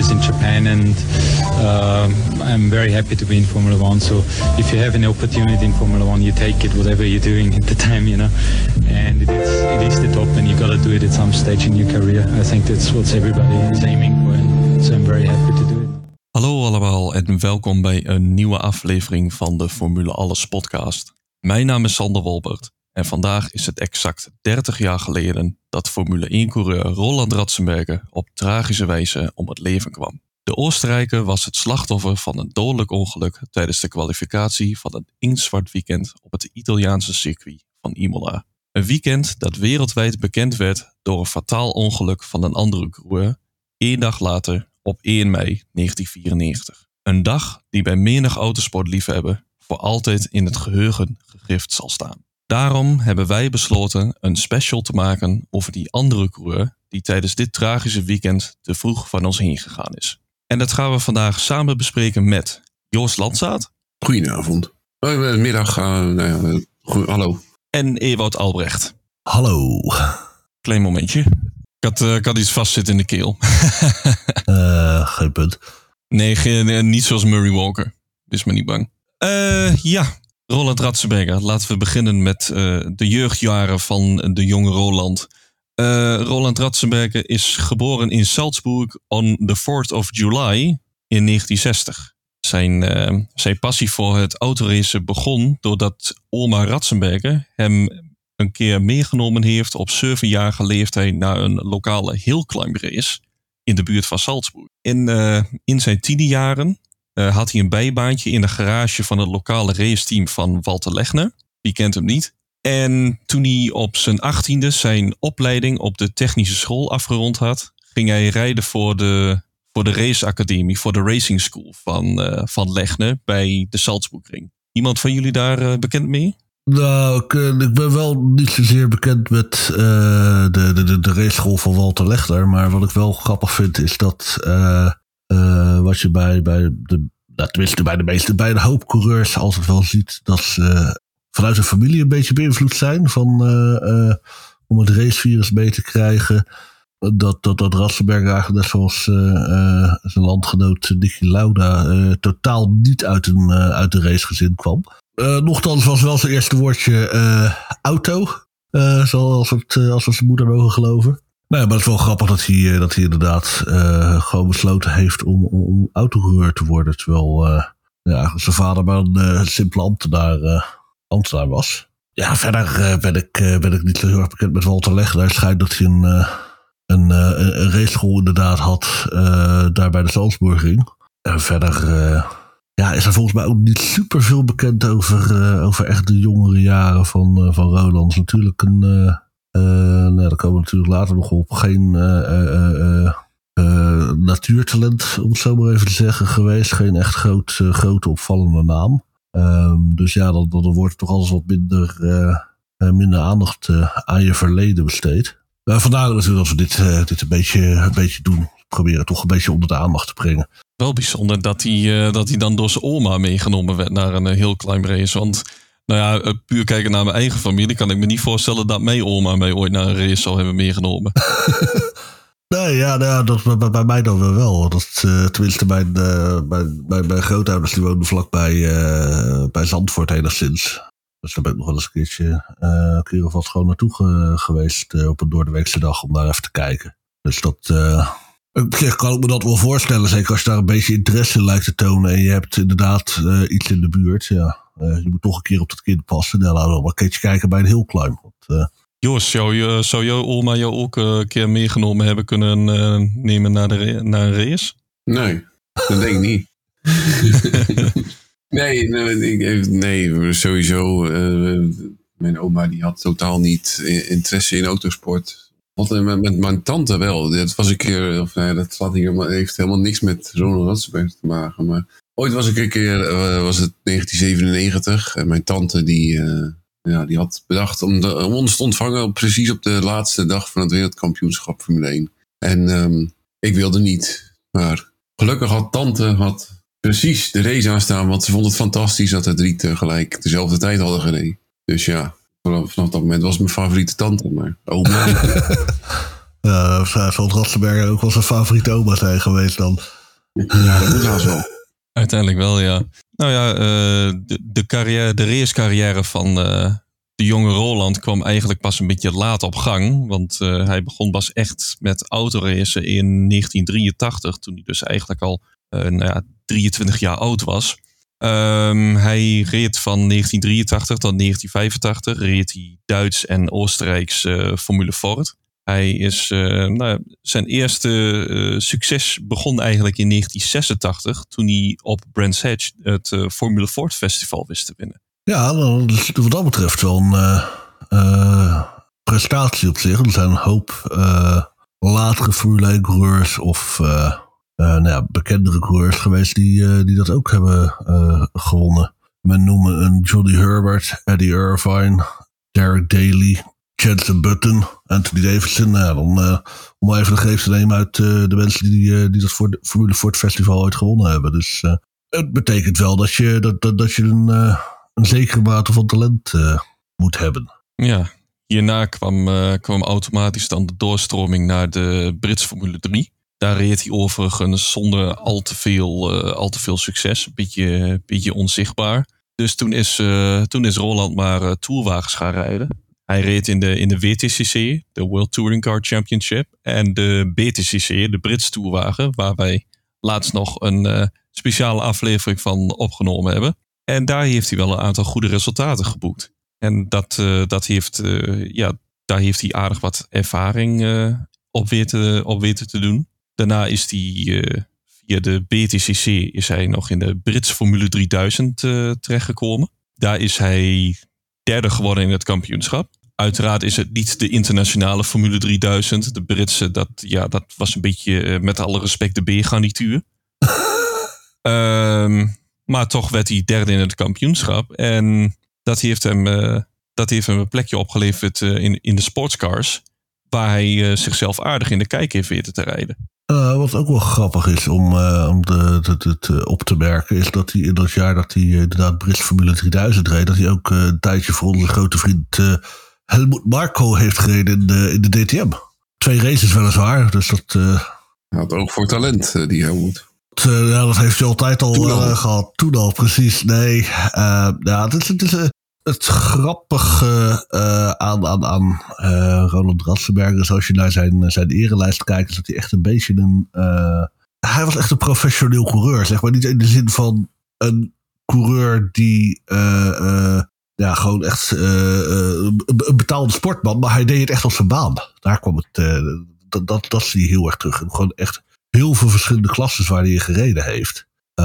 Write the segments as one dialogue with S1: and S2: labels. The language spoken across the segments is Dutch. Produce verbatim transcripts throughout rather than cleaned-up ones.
S1: races in Japan, and uh, I'm very happy to be in Formula One. So if you have an opportunity in Formula One, you take it, whatever you're doing at the time, you know. And it is, it is the top, and you got to do it at some stage in your career. I think that's what everybody is aiming for, and so I'm very happy to do it.
S2: Hallo allemaal en welkom bij een nieuwe aflevering van de Formule Alles podcast. Mijn naam is Sander Wolbert en vandaag is het exact dertig jaar geleden dat Formule één-coureur Roland Ratzenberger op tragische wijze om het leven kwam. De Oostenrijker was het slachtoffer van een dodelijk ongeluk tijdens de kwalificatie van het inktzwart weekend op het Italiaanse circuit van Imola. Een weekend dat wereldwijd bekend werd door een fataal ongeluk van een andere coureur, één dag later op één mei negentien vierennegentig. Een dag die bij menig autosportliefhebber voor altijd in het geheugen gegrift zal staan. Daarom hebben wij besloten een special te maken over die andere coureur die tijdens dit tragische weekend te vroeg van ons heen gegaan is. En dat gaan we vandaag samen bespreken met Joost Landzaat.
S3: Goedenavond. Uh, middag. Uh, nou ja, goed, hallo.
S2: En Ewout Albrecht.
S4: Hallo.
S2: Klein momentje. Ik had, uh, ik had iets vastzitten in de keel.
S4: uh, geen punt.
S2: Nee, geen, niet zoals Murray Walker. Dus maar niet bang. Uh, ja, Roland Ratzenberger. Laten we beginnen met uh, de jeugdjaren van de jonge Roland. Uh, Roland Ratzenberger is geboren in Salzburg on the fourth of July in negentien zestig. Zijn, uh, zijn passie voor het autoracen begon doordat oma Ratzenberger hem een keer meegenomen heeft op zevenjarige leeftijd naar een lokale hillclimb race in de buurt van Salzburg. In, uh, in zijn tienerjaren uh, had hij een bijbaantje in de garage van het lokale raceteam van Walter Legner. Wie kent hem niet? En toen hij op zijn achttiende zijn opleiding op de technische school afgerond had, ging hij rijden voor de, voor de raceacademie, voor de racing school van, uh, van Legner bij de Salzburgring. Iemand van jullie daar uh, bekend mee?
S4: Nou, ik, ik ben wel niet zozeer bekend met uh, de, de, de raceschool van Walter Legner. Maar wat ik wel grappig vind is dat uh, uh, wat je bij, bij de, nou, tenminste bij de meeste, bij de hoop coureurs altijd wel ziet, dat ze uh, vanuit hun familie een beetje beïnvloed zijn van, uh, uh, om het racevirus mee te krijgen. Dat, dat, dat Ratzenberger eigenlijk net zoals uh, uh, zijn landgenoot Niki Lauda uh, totaal niet uit een, uh, uit een racegezin kwam. Uh, nochtans was wel zijn eerste woordje uh, auto. Uh, zoals het, uh, als we zijn moeder mogen geloven. Nou ja, maar het is wel grappig dat hij, uh, dat hij inderdaad uh, gewoon besloten heeft om, om, om autocoureur te worden. Terwijl uh, ja, zijn vader maar een uh, simpele ambtenaar, uh, ambtenaar was. Ja, verder uh, ben, ik, uh, ben ik niet zo heel erg bekend met Walter Legner. Het schijnt dat hij een, uh, een, uh, een raceschool inderdaad had uh, daar bij de Salzburgring. En verder Uh, Ja, is er volgens mij ook niet super veel bekend over, uh, over echt de jongere jaren van, uh, van Roland. Is natuurlijk een, uh, uh, nou, daar komen we natuurlijk later nog op, geen uh, uh, uh, uh, natuurtalent, om het zo maar even te zeggen, geweest. Geen echt groot, uh, grote opvallende naam. Um, dus ja, dan, dan wordt er toch alles wat minder, uh, uh, minder aandacht uh, aan je verleden besteed. Uh, vandaar natuurlijk dat we dit, uh, dit een, beetje, een beetje doen. Proberen toch een beetje onder de aandacht te brengen.
S2: Wel bijzonder dat hij, uh, dat hij dan door zijn oma meegenomen werd naar een uh, heel klein race. Want nou ja, uh, puur kijken naar mijn eigen familie kan ik me niet voorstellen dat mijn oma mij ooit naar een race zou hebben meegenomen.
S4: Nee, ja, nou, dat bij, bij mij dan wel. Dat, uh, tenminste, mijn, uh, mijn, mijn, mijn grootouders die woonden vlakbij uh, bij Zandvoort enigszins. Dus daar ben ik nog wel eens een keertje uh, een keer of wat gewoon naartoe ge, geweest uh, op een doordeweekse dag om daar even te kijken. Dus dat Uh, Op zich kan ik me dat wel voorstellen, zeker als je daar een beetje interesse in lijkt te tonen en je hebt inderdaad uh, iets in de buurt. Ja, uh, je moet toch een keer op dat kind passen. Dan laten we wel een keertje kijken bij een heel klein. Want, uh...
S2: Joost, zou, je, zou jouw oma jou ook een keer meegenomen hebben kunnen uh, nemen naar, de, naar een race?
S3: Nee, dat denk ik niet. nee, nee, nee, sowieso. Uh, mijn oma die had totaal niet interesse in autosport. Met, met mijn tante wel. Dat was een keer, of nee, dat had hier, heeft helemaal niks met Roland Ratzenberger te maken. Maar ooit was ik een keer, uh, was het negentien zevenennegentig. En mijn tante die, uh, ja, die had bedacht om, de, om ons te ontvangen precies op de laatste dag van het wereldkampioenschap Formule één. En um, ik wilde niet. Maar gelukkig had tante had precies de race aanstaan, want ze vond het fantastisch dat de drie tegelijk dezelfde tijd hadden gereden. Dus ja. Vanaf dat moment was mijn favoriete tante, maar oma.
S4: Ja, zal Ratzenberger ook wel zijn favoriete oma zijn geweest dan.
S3: Ja, dat moet haast wel.
S2: Uiteindelijk wel, ja. Nou ja, uh, de, de, carrière, de racecarrière van uh, de jonge Roland kwam eigenlijk pas een beetje laat op gang. Want uh, hij begon pas echt met autoracen in negentien drieëntachtig. Toen hij dus eigenlijk al uh, nou ja, drieëntwintig jaar oud was. Um, hij reed van negentien drieëntachtig tot negentien vijfentachtig. Reed hij Duits en Oostenrijks uh, Formule Ford. Hij is, uh, nou, zijn eerste uh, succes begon eigenlijk in negentien zesentachtig. Toen hij op Brands Hatch het uh, Formule Ford Festival wist te winnen.
S4: Ja, dat is wat dat betreft wel een uh, uh, prestatie op zich. Er zijn een hoop uh, latere Formule één coureurs of uh, uh, nou ja, bekendere coureurs geweest die, uh, die dat ook hebben uh, gewonnen. Men noemen een Johnny Herbert, Eddie Irvine, Derek Daly, Jenson Button, Anthony Davidson. Nou, dan, uh, om even de greep te nemen uit uh, de mensen die, uh, die dat voor de Formule Ford Festival ooit gewonnen hebben. Dus uh, het betekent wel dat je, dat, dat, dat je een, uh, een zekere mate van talent uh, moet hebben.
S2: Ja, hierna kwam, uh, kwam automatisch dan de doorstroming naar de Britse Formule drie. Daar reed hij overigens zonder al te veel, uh, al te veel succes. Een beetje, beetje onzichtbaar. Dus toen is, uh, toen is Roland maar uh, tourwagens gaan rijden. Hij reed in de, in de W T C C, de World Touring Car Championship. En de B T C C, de Britse tourwagen. Waar wij laatst nog een uh, speciale aflevering van opgenomen hebben. En daar heeft hij wel een aantal goede resultaten geboekt. En dat, uh, dat heeft, uh, ja, daar heeft hij aardig wat ervaring uh, op, weten, op weten te doen. Daarna is hij uh, via de B T C C is hij nog in de Britse Formule drieduizend uh, terechtgekomen. Daar is hij derde geworden in het kampioenschap. Uiteraard is het niet de internationale Formule drieduizend. De Britse, dat, ja, dat was een beetje uh, met alle respect de B-garnituur. um, maar toch werd hij derde in het kampioenschap. En dat heeft hem, uh, dat heeft hem een plekje opgeleverd uh, in, in de sportscars. Waar hij uh, zichzelf aardig in de kijk heeft weten te rijden.
S4: Uh, wat ook wel grappig is om, uh, om de, de, de, de, op te merken, is dat hij in dat jaar dat hij uh, inderdaad Britse Formule drieduizend reed, dat hij ook uh, een tijdje voor onze grote vriend uh, Helmut Marko heeft gereden in de, in de D T M. Twee races weliswaar, dus dat... Uh,
S3: hij had ook voor talent, uh, die Helmut.
S4: Uh, ja, dat heeft hij altijd al, al. Uh, gehad. Toen al, precies. Nee, uh, ja, het is... Het is uh, Het grappige uh, aan, aan, aan uh, Roland Ratzenberger, zoals je naar zijn, zijn erelijst kijkt, is dat hij echt een beetje een... Uh, hij was echt een professioneel coureur, zeg maar. Niet in de zin van een coureur die uh, uh, ja, gewoon echt uh, uh, een betaalde sportman, maar hij deed het echt op zijn baan. Daar kwam het... Uh, dat, dat, dat zie je heel erg terug. En gewoon echt heel veel verschillende klasses waar hij in gereden heeft.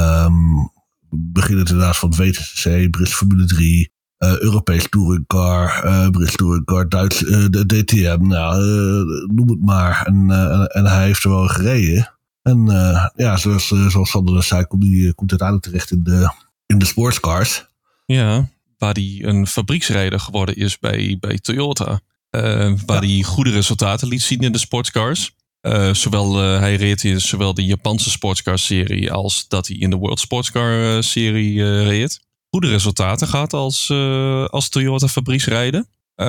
S4: Um, beginnend inderdaad van het W T C C, Britse Formule drie... Uh, Europees Touringcar, uh, Brits Touringcar, Duits, uh, de D T M, nou, uh, noem het maar. En, uh, en hij heeft er wel gereden. En uh, ja, zoals, uh, zoals Sander net zei, komt hij komt uiteindelijk terecht in de, in de sportscars.
S2: Ja, waar hij een fabrieksrijder geworden is bij, bij Toyota. Uh, waar ja. hij goede resultaten liet zien in de sportscars. Uh, zowel uh, hij reed in zowel de Japanse sportscar-serie als dat hij in de World Sportscar-serie uh, reed. Goede resultaten gehad als, uh, als Toyota fabrieksrijder.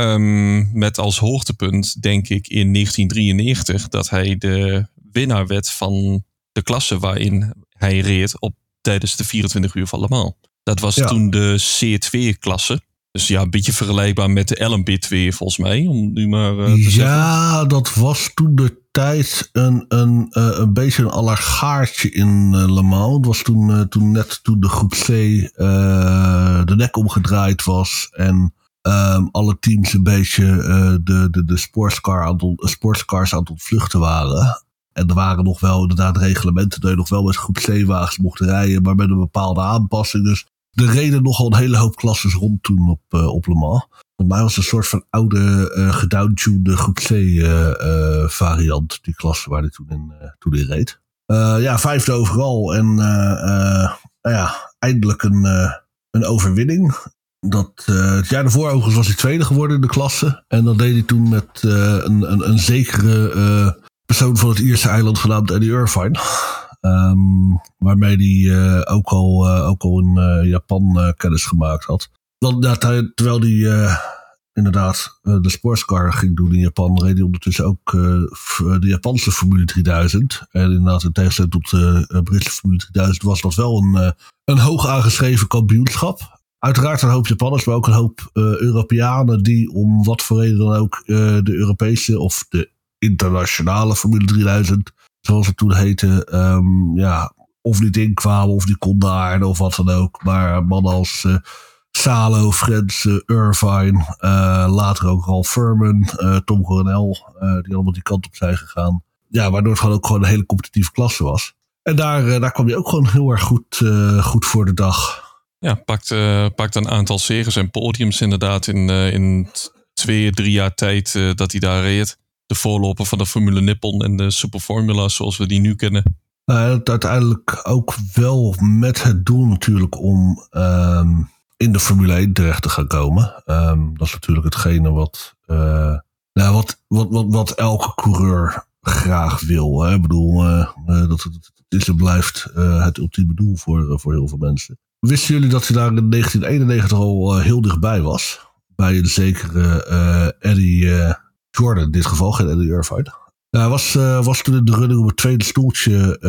S2: Um, met als hoogtepunt, denk ik, in negentien drieënnegentig... dat hij de winnaar werd van de klasse waarin hij reed op, tijdens de vierentwintig uur van Le Mans. Dat was ja. toen de C twee klasse. Dus ja, een beetje vergelijkbaar met de L M B twee volgens mij. Om nu maar uh, te
S4: ja,
S2: zeggen.
S4: Dat was toen de tijd een, een, uh, een beetje een allegaartje in uh, Le Mans. Het was toen, uh, toen net toen de groep C uh, de nek omgedraaid was. En um, alle teams een beetje uh, de, de, de sportscar aan het, sportscars aan het ontvluchten waren. En er waren nog wel inderdaad reglementen dat je nog wel met groep C-wagens mocht rijden. Maar met een bepaalde aanpassing. Dus er reden nogal een hele hoop klasses rond toen op, uh, op Le Mans. Voor mij was het een soort van oude uh, gedowntunede groep C uh, uh, variant. Die klasse waar hij toen in, uh, toen in reed. Uh, ja, vijfde overal. En uh, uh, nou ja, eindelijk een, uh, een overwinning. Dat, uh, het jaar daarvoor overigens was hij tweede geworden in de klasse. En dat deed hij toen met uh, een, een, een zekere uh, persoon van het Ierse eiland genaamd Eddie Irvine. Um, waarmee hij uh, ook al, uh, ook al in uh, Japan uh, kennis gemaakt had. Dan, ja, terwijl hij uh, inderdaad uh, de sportscar ging doen in Japan, reed hij ondertussen ook uh, de Japanse Formule drieduizend. En inderdaad, in tegenstelling tot de uh, Britse Formule drieduizend was dat wel een, uh, een hoog aangeschreven kampioenschap. Uiteraard een hoop Japanners, maar ook een hoop uh, Europeanen die om wat voor reden dan ook uh, de Europese of de internationale Formule drieduizend, zoals het toen heette, um, ja, of niet inkwamen of die konden aarden of wat dan ook. Maar mannen als uh, Salo, Frens, uh, Irvine, uh, later ook Ralph Furman, uh, Tom Coronel, uh, die allemaal die kant op zijn gegaan. Ja, waardoor het gewoon ook gewoon een hele competitieve klasse was. En daar, uh, daar kwam je ook gewoon heel erg goed, uh, goed voor de dag.
S2: Ja, pakt, uh, pakt een aantal zegens en podiums inderdaad in, uh, in twee, drie jaar tijd uh, dat hij daar reed. De voorloper van de Formule Nippon en de Super Formula zoals we die nu kennen.
S4: Uh, uiteindelijk ook wel met het doel natuurlijk om um, in de Formule één terecht te gaan komen. Um, dat is natuurlijk hetgene wat, uh, nou, wat, wat, wat, wat elke coureur graag wil. Hè? Ik bedoel, uh, uh, dat het, het is en blijft uh, het ultieme doel voor, uh, voor heel veel mensen. Wisten jullie dat hij daar in negentien eenennegentig al uh, heel dichtbij was? Bij een zekere uh, Eddie uh, Jordan, in dit geval geen Eddie Irvine. Hij was, uh, was toen in de running om het tweede stoeltje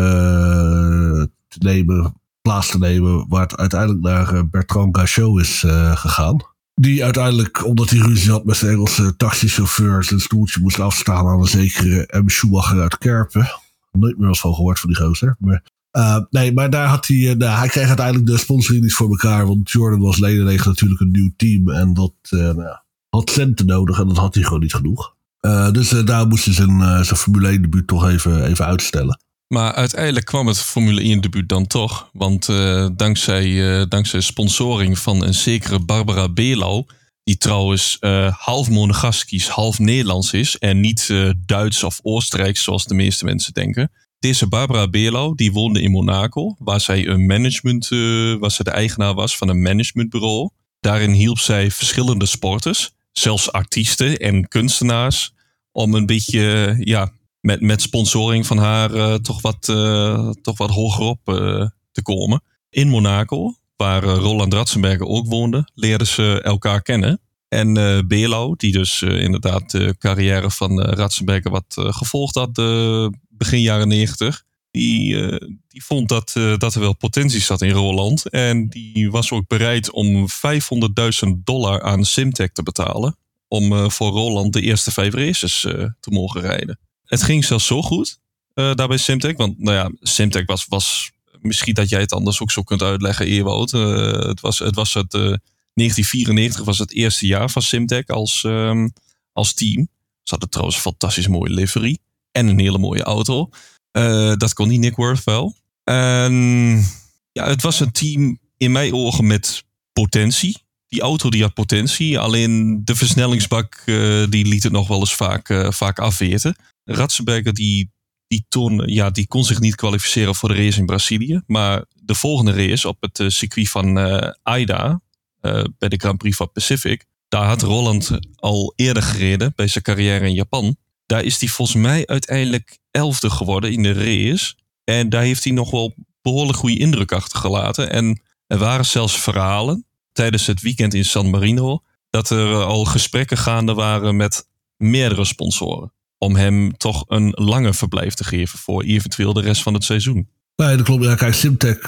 S4: uh, te nemen, plaats te nemen, waar het uiteindelijk naar uh, Bertrand Gachot is uh, gegaan. Die uiteindelijk, omdat hij ruzie had met zijn Engelse taxichauffeur, zijn stoeltje moest afstaan aan een zekere M. Schumacher uit Kerpen. Nooit meer was van gehoord van die gozer. Maar, uh, nee, maar daar had hij, uh, nou, hij kreeg uiteindelijk de sponsoring niet voor elkaar, want Jordan was eenennegentig natuurlijk een nieuw team en dat uh, nou, had centen nodig en dat had hij gewoon niet genoeg. Uh, dus uh, daar moest hij zijn, uh, zijn Formule één debuut toch even, even uitstellen.
S2: Maar uiteindelijk kwam het Formule één debuut dan toch. Want uh, dankzij, uh, dankzij sponsoring van een zekere Barbara Belau, die trouwens uh, half Monegaskisch, half Nederlands is en niet uh, Duits of Oostenrijks zoals de meeste mensen denken. Deze Barbara Belau die woonde in Monaco, waar zij een management, uh, waar zij de eigenaar was van een managementbureau. Daarin hielp zij verschillende sporters, zelfs artiesten en kunstenaars, om een beetje, ja, met, met sponsoring van haar uh, toch, wat, uh, toch wat hogerop uh, te komen. In Monaco, waar uh, Roland Ratzenberger ook woonde, leerden ze elkaar kennen. En uh, Belau, die dus uh, inderdaad de carrière van uh, Ratzenberger wat uh, gevolgd had uh, begin jaren negentig, die, uh, die vond dat, uh, dat er wel potentie zat in Roland. En die was ook bereid om vijfhonderdduizend dollar aan Simtek te betalen om uh, voor Roland de eerste vijf races uh, te mogen rijden. Het ging zelfs zo goed uh, daar bij Simtek. Want nou ja, Simtek was, was misschien dat jij het anders ook zo kunt uitleggen, Ewout. Uh, het was het, was het uh, negentien vierennegentig was het eerste jaar van Simtek als, um, als team. Ze hadden trouwens een fantastisch mooie livery en een hele mooie auto. Uh, dat kon die Nick Worth wel. En ja, het was een team in mijn ogen met potentie. Die auto die had potentie, alleen de versnellingsbak uh, die liet het nog wel eens vaak, uh, vaak afweten. Ratzenberger die, die, toon, ja, die kon zich niet kwalificeren voor de race in Brazilië. Maar de volgende race op het uh, circuit van uh, Aida, uh, bij de Grand Prix van Pacific, daar had Roland al eerder gereden bij zijn carrière in Japan. Daar is hij volgens mij uiteindelijk elfde geworden in de race. En daar heeft hij nog wel behoorlijk goede indruk achtergelaten. En er waren zelfs verhalen tijdens het weekend in San Marino dat er al gesprekken gaande waren met meerdere sponsoren. Om hem toch een langer verblijf te geven voor eventueel de rest van het seizoen.
S4: Nee, dat klopt. Ja, kijk, Simtek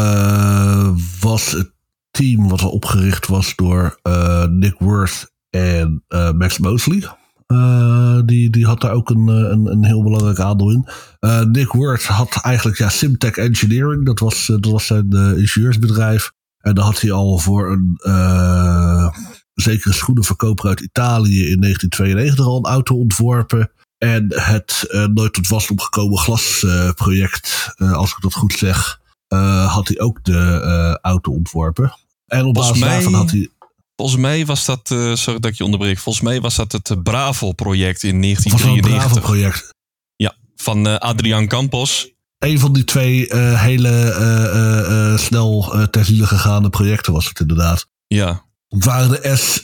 S4: uh, was het team wat al opgericht was door uh, Nick Worth en uh, Max Mosley. Uh, die, die had daar ook een, een, een heel belangrijk aandeel in. Uh, Nick Worth had eigenlijk ja, Simtek Engineering. Dat was, dat was zijn uh, ingenieursbedrijf. En dan had hij al voor een uh, zekere schoenenverkoper uit Italië in negentien tweeënnegentig al een auto ontworpen. En het uh, nooit tot wasdom gekomen glasproject, uh, uh, als ik dat goed zeg, uh, had hij ook de uh, auto ontworpen. En op basis daarvan had hij...
S2: Volgens mij was dat, uh, sorry dat ik je onderbreek, volgens mij was dat het Bravo-project in negentien drieënnegentig.
S4: Was het Bravo-project?
S2: Ja, van uh, Adriaan Campos.
S4: Een van die twee uh, hele uh, uh, uh, snel uh, ter ziele gegaane projecten was het inderdaad.
S2: Ja.
S4: Het waren de S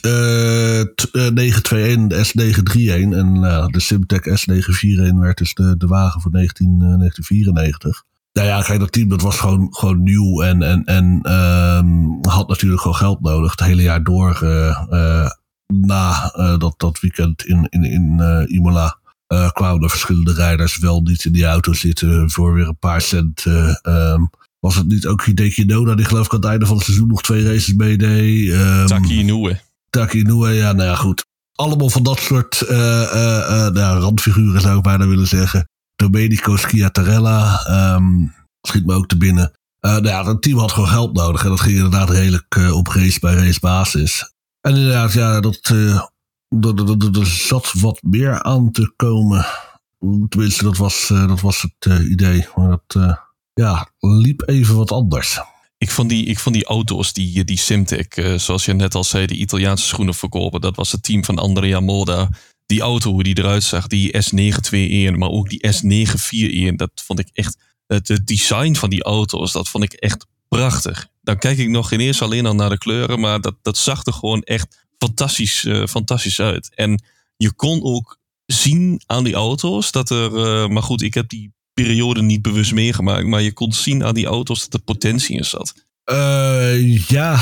S4: negen twee een en de S negen drie een. En uh, de Simtek S negen vier een werd dus de, de wagen voor negentien, uh, negentien vierennegentig. Nou ja, kijk, dat team dat was gewoon, gewoon nieuw en, en, en um, had natuurlijk gewoon geld nodig. Het hele jaar door uh, uh, na uh, dat, dat weekend in, in, in uh, Imola uh, kwamen er verschillende rijders wel niet in die auto zitten voor weer een paar cent. Uh, um, was het niet ook Hideki Noda die geloof ik aan het einde van het seizoen nog twee races meedeed? Um,
S2: Taki Inoue.
S4: Taki Inoue, ja, nou ja, goed. Allemaal van dat soort uh, uh, uh, nou ja, randfiguren zou ik bijna willen zeggen. Domenico Schiatarella um, schiet me ook te binnen. Uh, nou ja, het team had gewoon geld nodig. En dat ging inderdaad redelijk uh, op race bij race basis. En inderdaad, ja, dat, uh, dat, dat, dat, er zat wat meer aan te komen. Tenminste, dat was, uh, dat was het uh, idee. Maar dat uh, ja, liep even wat anders.
S2: Ik vond die, ik vond die auto's, die, die Simtek, uh, zoals je net al zei, de Italiaanse schoenen verkopen. Dat was het team van Andrea Moda. Die auto, hoe die eruit zag, die S negen tweeënveertig, maar ook die S negen vierënveertig. Dat vond ik echt, het design van die auto's, dat vond ik echt prachtig. Dan kijk ik nog geen eerst alleen al naar de kleuren, maar dat, dat zag er gewoon echt fantastisch, uh, fantastisch uit. En je kon ook zien aan die auto's dat er, uh, maar goed, ik heb die periode niet bewust meegemaakt, maar je kon zien aan die auto's dat er potentie in zat.
S4: Uh, ja,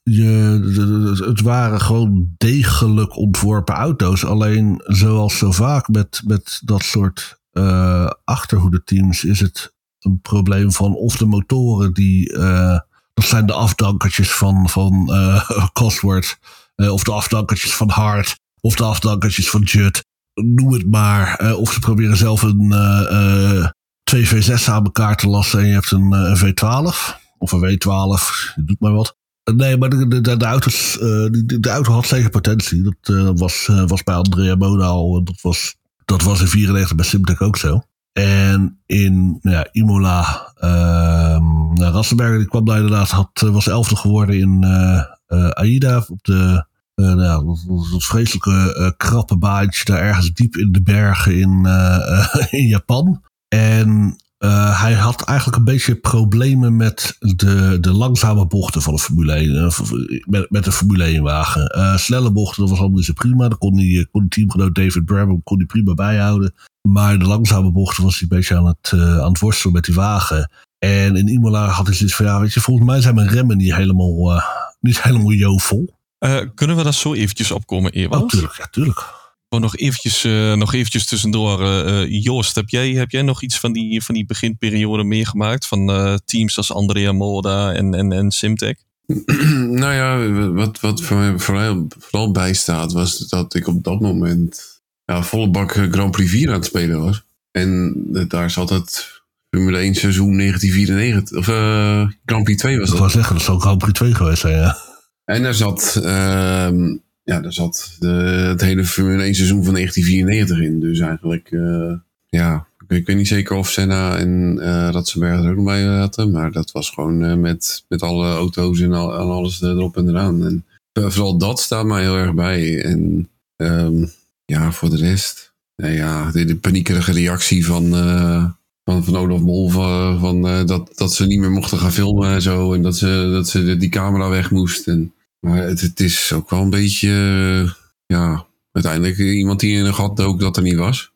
S4: je, het waren gewoon degelijk ontworpen auto's. Alleen zoals zo vaak met, met dat soort uh, achterhoedeteams is het een probleem van of de motoren die, uh, dat zijn de afdankertjes van, van uh, Cosworth, uh, of de afdankertjes van Hart, of de afdankertjes van Judd. Noem het maar. Uh, of ze proberen zelf een uh, uh, twee V zes aan elkaar te lassen en je hebt een, uh, een V twaalf. Of een W twaalf, je doet maar wat. Nee, maar de, de, de, auto's, uh, de, de auto had zeker potentie. Dat uh, was, uh, was bij Andrea Moda al. Dat was, dat was in vierennegentig bij Simtek ook zo. En in ja, Imola, uh, nou, Rassenberger die kwam daar inderdaad, had, was elfde geworden in uh, uh, Aida. Op de, uh, nou, dat, dat vreselijke uh, krappe baantje daar ergens diep in de bergen in, uh, uh, in Japan. En Uh, hij had eigenlijk een beetje problemen met de, de langzame bochten van de Formule één. Uh, met, met de Formule één wagen. Uh, snelle bochten, dat was allemaal niet zo prima. Daar kon, die, kon de teamgenoot David Brabham kon die prima bijhouden. Maar de langzame bochten was hij een beetje aan het, uh, aan het worstelen met die wagen. En in Imola had hij zoiets van, ja, weet je, volgens mij zijn mijn remmen niet helemaal, uh, niet helemaal jovel.
S2: Uh, kunnen we daar zo eventjes opkomen, Ewald?
S4: Oh, tuurlijk, ja, tuurlijk.
S2: Oh, nog eventjes, uh, nog eventjes tussendoor. Uh, Joost, heb jij, heb jij nog iets van die, van die beginperiode meegemaakt? Van uh, teams als Andrea Moda en, en, en Simtek?
S3: Nou ja, wat, wat voor mij vooral, vooral bijstaat was dat ik op dat moment ja, volle bak Grand Prix vier aan het spelen was. En daar zat het Formule één seizoen negentien vierennegentig. Of uh, Grand Prix twee was dat.
S4: Ik wou zeggen, dat zou Grand Prix twee geweest zijn, ja.
S3: En daar zat... Uh, Ja, daar zat de, het hele Formule één seizoen van negentien vierennegentig in. Dus eigenlijk, uh, ja, ik, ik weet niet zeker of Senna en uh, Ratzenberger er ook nog bij hadden. Maar dat was gewoon uh, met, met alle auto's en, al, en alles erop en eraan. En uh, vooral dat staat mij heel erg bij. En um, ja, voor de rest, nou ja, de, de paniekerige reactie van, uh, van, van Olaf Mol. Van, van, uh, dat, dat ze niet meer mochten gaan filmen en zo. En dat ze, dat ze die camera weg moest. En, maar het, het is ook wel een beetje, uh, ja, uiteindelijk iemand die in een gat dook dat er niet was.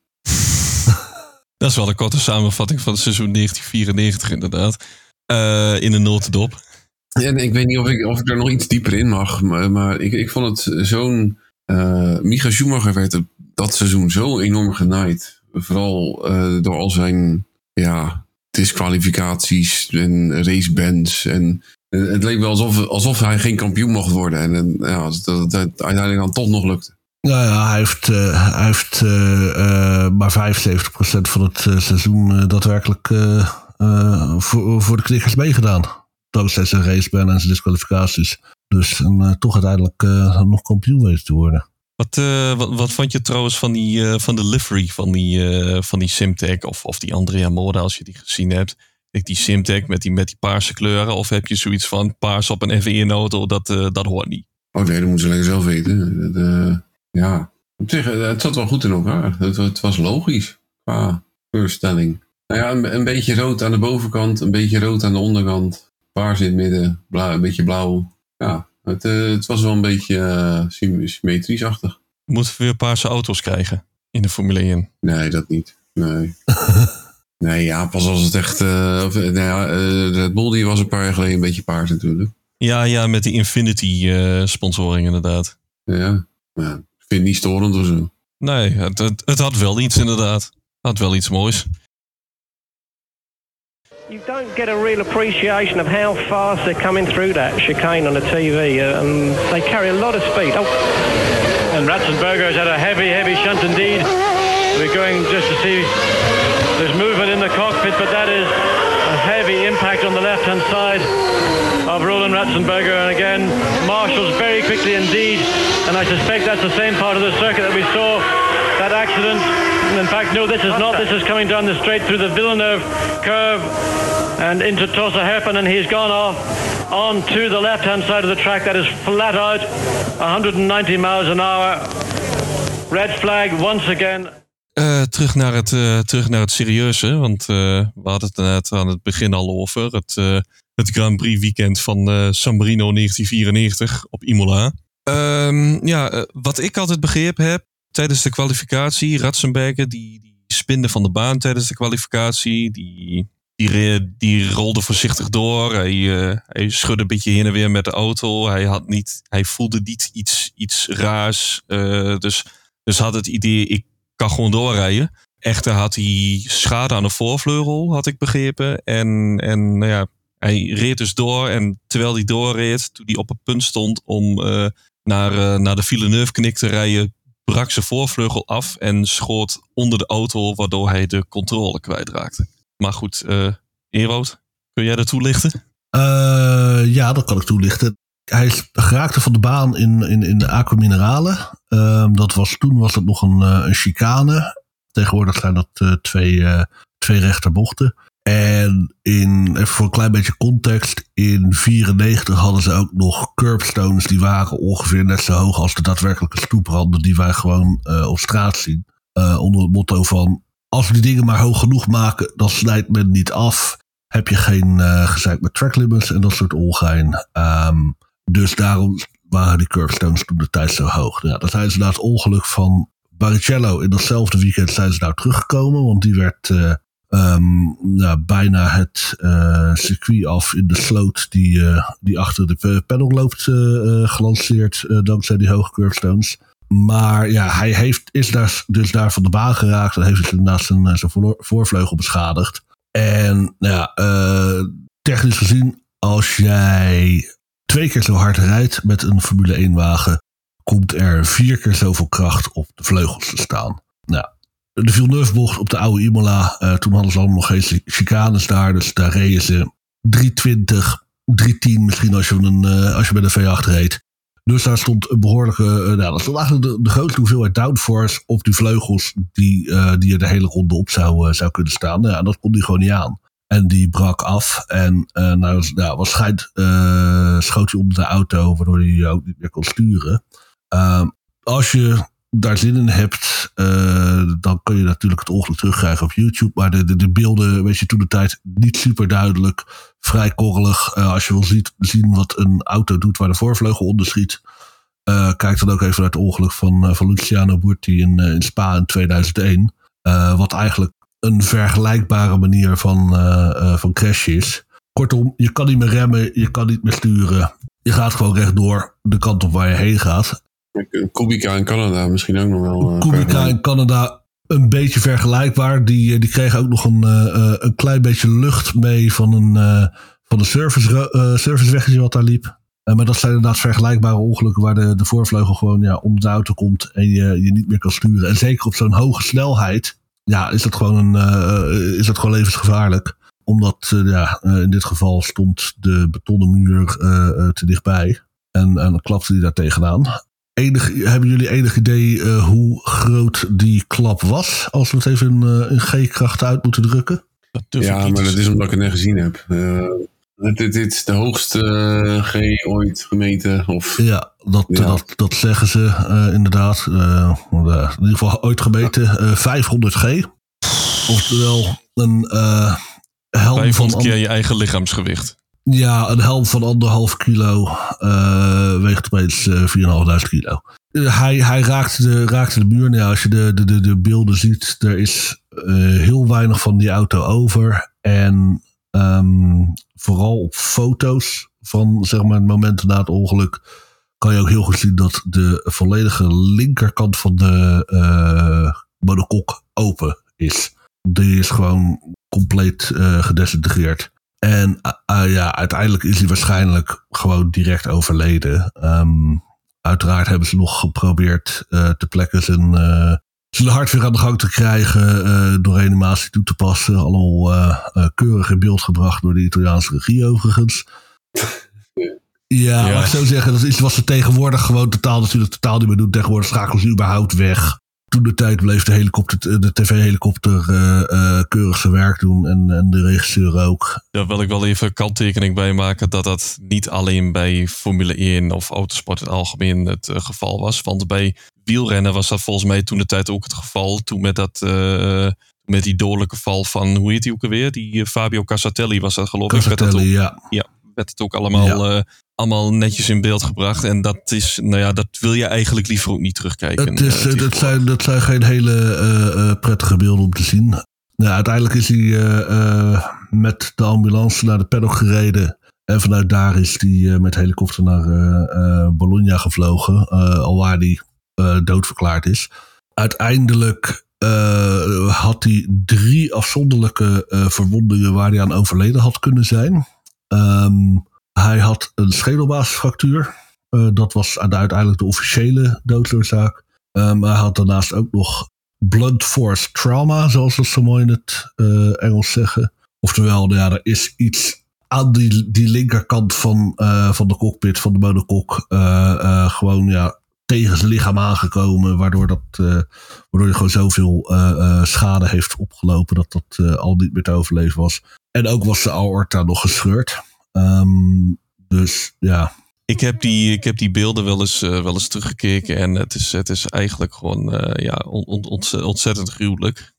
S2: Dat is wel een korte samenvatting van het seizoen negentien vierennegentig inderdaad. Uh, in een notendop.
S3: En ik weet niet of ik, of ik er nog iets dieper in mag, maar, maar ik, ik vond het zo'n... Uh, Michael Schumacher werd dat seizoen zo enorm genaaid. Vooral uh, door al zijn ja, disqualificaties en racebans en... Het leek wel alsof, alsof hij geen kampioen mocht worden. En, en ja, dat, dat, dat uiteindelijk dan toch nog lukte.
S4: Nou ja, hij heeft, uh, hij heeft uh, uh, maar vijfenzeventig procent van het uh, seizoen uh, daadwerkelijk uh, uh, voor, voor de knikkers meegedaan. Dankzij zijn raceban en zijn disqualificaties. Dus en, uh, toch uiteindelijk uh, nog kampioen weten te worden.
S2: Wat, uh, wat, wat vond je trouwens van, die, uh, van de livery van die, uh, van die Simtek of, of die Andrea Moda als je die gezien hebt? Die Simtek met die, met die paarse kleuren? Of heb je zoiets van paars op een F één auto, dat, uh, dat hoort niet?
S3: Oh nee, dat moeten ze lekker zelf weten. Dat, uh, ja, op zich, het zat wel goed in elkaar. Het, het was logisch qua voorstelling. Nou ja, een, een beetje rood aan de bovenkant, een beetje rood aan de onderkant. Paars in het midden, blauw, een beetje blauw. Ja, het, uh, het was wel een beetje uh, symmetrisch-achtig.
S2: Moeten we weer paarse auto's krijgen in de Formule één?
S3: Nee, dat niet. Nee. Nee, ja, pas als het echt... Uh, of, nou ja, uh, Red Bull die was een paar jaar geleden een beetje paars natuurlijk.
S2: Ja, ja, met die Infinity uh, sponsoring inderdaad.
S3: Ja, Ja, ik vind het niet storend of zo.
S2: Nee, het, het, het had wel iets inderdaad. Het had wel iets moois.
S5: You don't get a real appreciation of how fast they're coming through that chicane on the T V, uh, and they carry a lot of speed. Oh.
S6: And Ratzenberger has had a heavy, heavy shunt indeed. We're going just to see there's movement in the cockpit, but that is a heavy impact on the left-hand side of Roland Ratzenberger. And again, marshals very quickly indeed. And I suspect that's the same part of the circuit that we saw that accident. In fact, no, this is not. This is coming down the straight through the Villeneuve curve and into Tossa Herpen, and he's gone off on to the left-hand side of the track. That is flat out, one hundred ninety miles an hour. Red flag once again.
S2: Uh, terug, naar het, uh, terug naar het serieuze, want uh, we hadden het net aan het begin al over. Het, uh, het Grand Prix weekend van uh, San Marino negentien vierennegentig op Imola. Um, ja, uh, wat ik altijd begrepen heb tijdens de kwalificatie, Ratzenberger die, die spinde van de baan tijdens de kwalificatie. Die, die, die rolde voorzichtig door. Hij, uh, hij schudde een beetje heen en weer met de auto. Hij, had niet, hij voelde niet iets, iets raars. Uh, dus, dus had het idee, ik kan gewoon doorrijden. Echter had hij schade aan de voorvleugel, had ik begrepen. En, en nou ja, hij reed dus door. En terwijl hij doorreed, toen hij op het punt stond om uh, naar, uh, naar de Villeneuve-knik te rijden, brak zijn voorvleugel af en schoot onder de auto, waardoor hij de controle kwijtraakte. Maar goed, uh, Ewout, kun jij dat toelichten?
S4: Uh, ja, dat kan ik toelichten. Hij geraakte van de baan in, in, in de Aqua Minerale. Uh, dat was, toen was het nog een, uh, een chicane. Tegenwoordig zijn dat uh, twee, uh, twee rechterbochten. En in, even voor een klein beetje context, in vierennegentig hadden ze ook nog curbstones die waren ongeveer net zo hoog als de daadwerkelijke stoepranden die wij gewoon uh, op straat zien. Uh, onder het motto van, als we die dingen maar hoog genoeg maken, dan snijdt men niet af. Heb je geen uh, gezeik met track limits en dat soort ongein. Um, dus daarom waren die curbstones toen de tijd zo hoog. Ja, dat zijn ze na het ongeluk van Barrichello in datzelfde weekend zijn ze nou teruggekomen, want die werd uh, Um, nou, bijna het uh, circuit af in de sloot die, uh, die achter de panel loopt uh, uh, gelanceerd uh, dankzij die hoge curbstones. Maar ja, hij heeft, is daar, dus daar van de baan geraakt en heeft dus inderdaad zijn, zijn voorvleugel beschadigd. En nou ja, uh, technisch gezien, als jij twee keer zo hard rijdt met een Formule één wagen, komt er vier keer zoveel kracht op de vleugels te staan. Nou, de Villeneuve-bocht op de oude Imola. Uh, toen hadden ze allemaal nog geen chicanes daar. Dus daar reden ze drie twintig, drie tien misschien als je, een, uh, als je met een V acht reed. Dus daar stond een behoorlijke... Uh, nou, dat stond eigenlijk de, de grootste hoeveelheid downforce op die vleugels die, uh, die er de hele ronde op zou, uh, zou kunnen staan. Nou, ja, dat kon die gewoon niet aan. En die brak af. En uh, nou, nou, waarschijnlijk uh, schoot hij onder de auto, waardoor hij ook niet meer kon sturen. Uh, als je daar zin in hebt, uh, dan kun je natuurlijk het ongeluk terugkrijgen op YouTube. Maar de, de, de beelden, weet je, toen de tijd niet super duidelijk, vrij korrelig. Uh, als je wil ziet, zien wat een auto doet waar de voorvleugel onder schiet, uh, kijk dan ook even naar het ongeluk van, uh, van Luciano Burti in, uh, in Spa in tweeduizend één. Uh, wat eigenlijk een vergelijkbare manier van, uh, uh, van crash is. Kortom, je kan niet meer remmen, je kan niet meer sturen. Je gaat gewoon rechtdoor de kant op waar je heen gaat.
S3: Kubica in Canada misschien ook nog wel. Uh,
S4: Kubica in Canada een beetje vergelijkbaar. Die, die kreeg ook nog een, uh, een klein beetje lucht mee van een, uh, van een service, uh, serviceweggetje wat daar liep. Uh, maar dat zijn inderdaad vergelijkbare ongelukken waar de, de voorvleugel gewoon ja, onder de auto komt en je, je niet meer kan sturen. En zeker op zo'n hoge snelheid, ja, is dat gewoon, een, uh, is dat gewoon levensgevaarlijk. Omdat uh, ja, uh, in dit geval stond de betonnen muur uh, uh, te dichtbij. En, en dan klapte die daar tegenaan. Enig, hebben jullie enig idee uh, hoe groot die klap was? Als we het even in, uh, in G-kracht uit moeten drukken.
S3: Ja, maar dat is omdat ik het net gezien heb. Uh, dit, dit is de hoogste uh, G ooit gemeten. Of,
S4: ja, dat, ja. dat, dat zeggen ze uh, inderdaad. Uh, in ieder geval ooit gemeten. Uh, vijfhonderd G. Oftewel een uh, helm
S2: vijfhonderd
S4: van...
S2: keer je eigen lichaamsgewicht.
S4: Ja, een helm van anderhalf kilo uh, weegt opeens uh, vierduizend vijfhonderd kilo. Uh, hij hij raakte, de, raakte de muur. Nou ja, als je de, de, de, de beelden ziet, er is uh, heel weinig van die auto over. En um, vooral op foto's van zeg maar, het moment na het ongeluk kan je ook heel goed zien dat de volledige linkerkant van de uh, monocoque open is. Die is gewoon compleet uh, gedesintegreerd. En uh, uh, ja, uiteindelijk is hij waarschijnlijk gewoon direct overleden. Um, uiteraard hebben ze nog geprobeerd uh, te plekken zijn, uh, zijn hart weer aan de gang te krijgen. Uh, door reanimatie toe te passen. Allemaal uh, uh, keurig in beeld gebracht door de Italiaanse regie overigens. Ja, ja. Mag ik zo zeggen, dat is iets wat ze tegenwoordig gewoon totaal natuurlijk totaal niet meer doen. Tegenwoordig schakelen ze überhaupt weg. Toen de tijd bleef de, helikopter, de tv-helikopter uh, uh, keurig zijn werk doen en, en de regisseur ook.
S2: Daar wil ik wel even een kanttekening bij maken dat dat niet alleen bij Formule één of autosport in het algemeen het uh, geval was. Want bij wielrennen was dat volgens mij toen de tijd ook het geval. Toen met, dat, uh, met die dodelijke val van, hoe heet die ook alweer? Die uh, Fabio Casatelli was dat geloof ik.
S4: Casatelli,
S2: ook,
S4: ja.
S2: Ja, werd het ook allemaal... Ja. Uh, allemaal netjes in beeld gebracht. En dat is, nou ja, dat wil je eigenlijk liever ook niet terugkijken.
S4: Het is,
S2: uh,
S4: dat, zijn, dat zijn geen hele uh, uh, prettige beelden om te zien. Ja, uiteindelijk is hij uh, uh, met de ambulance naar de paddock gereden. En vanuit daar is hij uh, met helikopter naar uh, uh, Bologna gevlogen. Uh, alwaar hij uh, doodverklaard is. Uiteindelijk uh, had hij drie afzonderlijke uh, verwondingen waar hij aan overleden had kunnen zijn. Um, Hij had een schedelbasisfractuur. Uh, dat was uiteindelijk de officiële doodsoorzaak. Um, hij had daarnaast ook nog blunt force trauma, zoals we zo mooi in het uh, Engels zeggen. Oftewel, ja, er is iets aan die, die linkerkant van, uh, van de cockpit, van de monocoque, uh, uh, gewoon ja, tegen zijn lichaam aangekomen. Waardoor, dat, uh, waardoor hij gewoon zoveel uh, uh, schade heeft opgelopen dat dat uh, al niet meer te overleven was. En ook was de aorta nog gescheurd. Um, dus ja.
S2: Ik heb die, ik heb die beelden wel eens, uh, wel eens teruggekeken. En het is, het is eigenlijk gewoon uh, ja, on, on, ontzettend gruwelijk.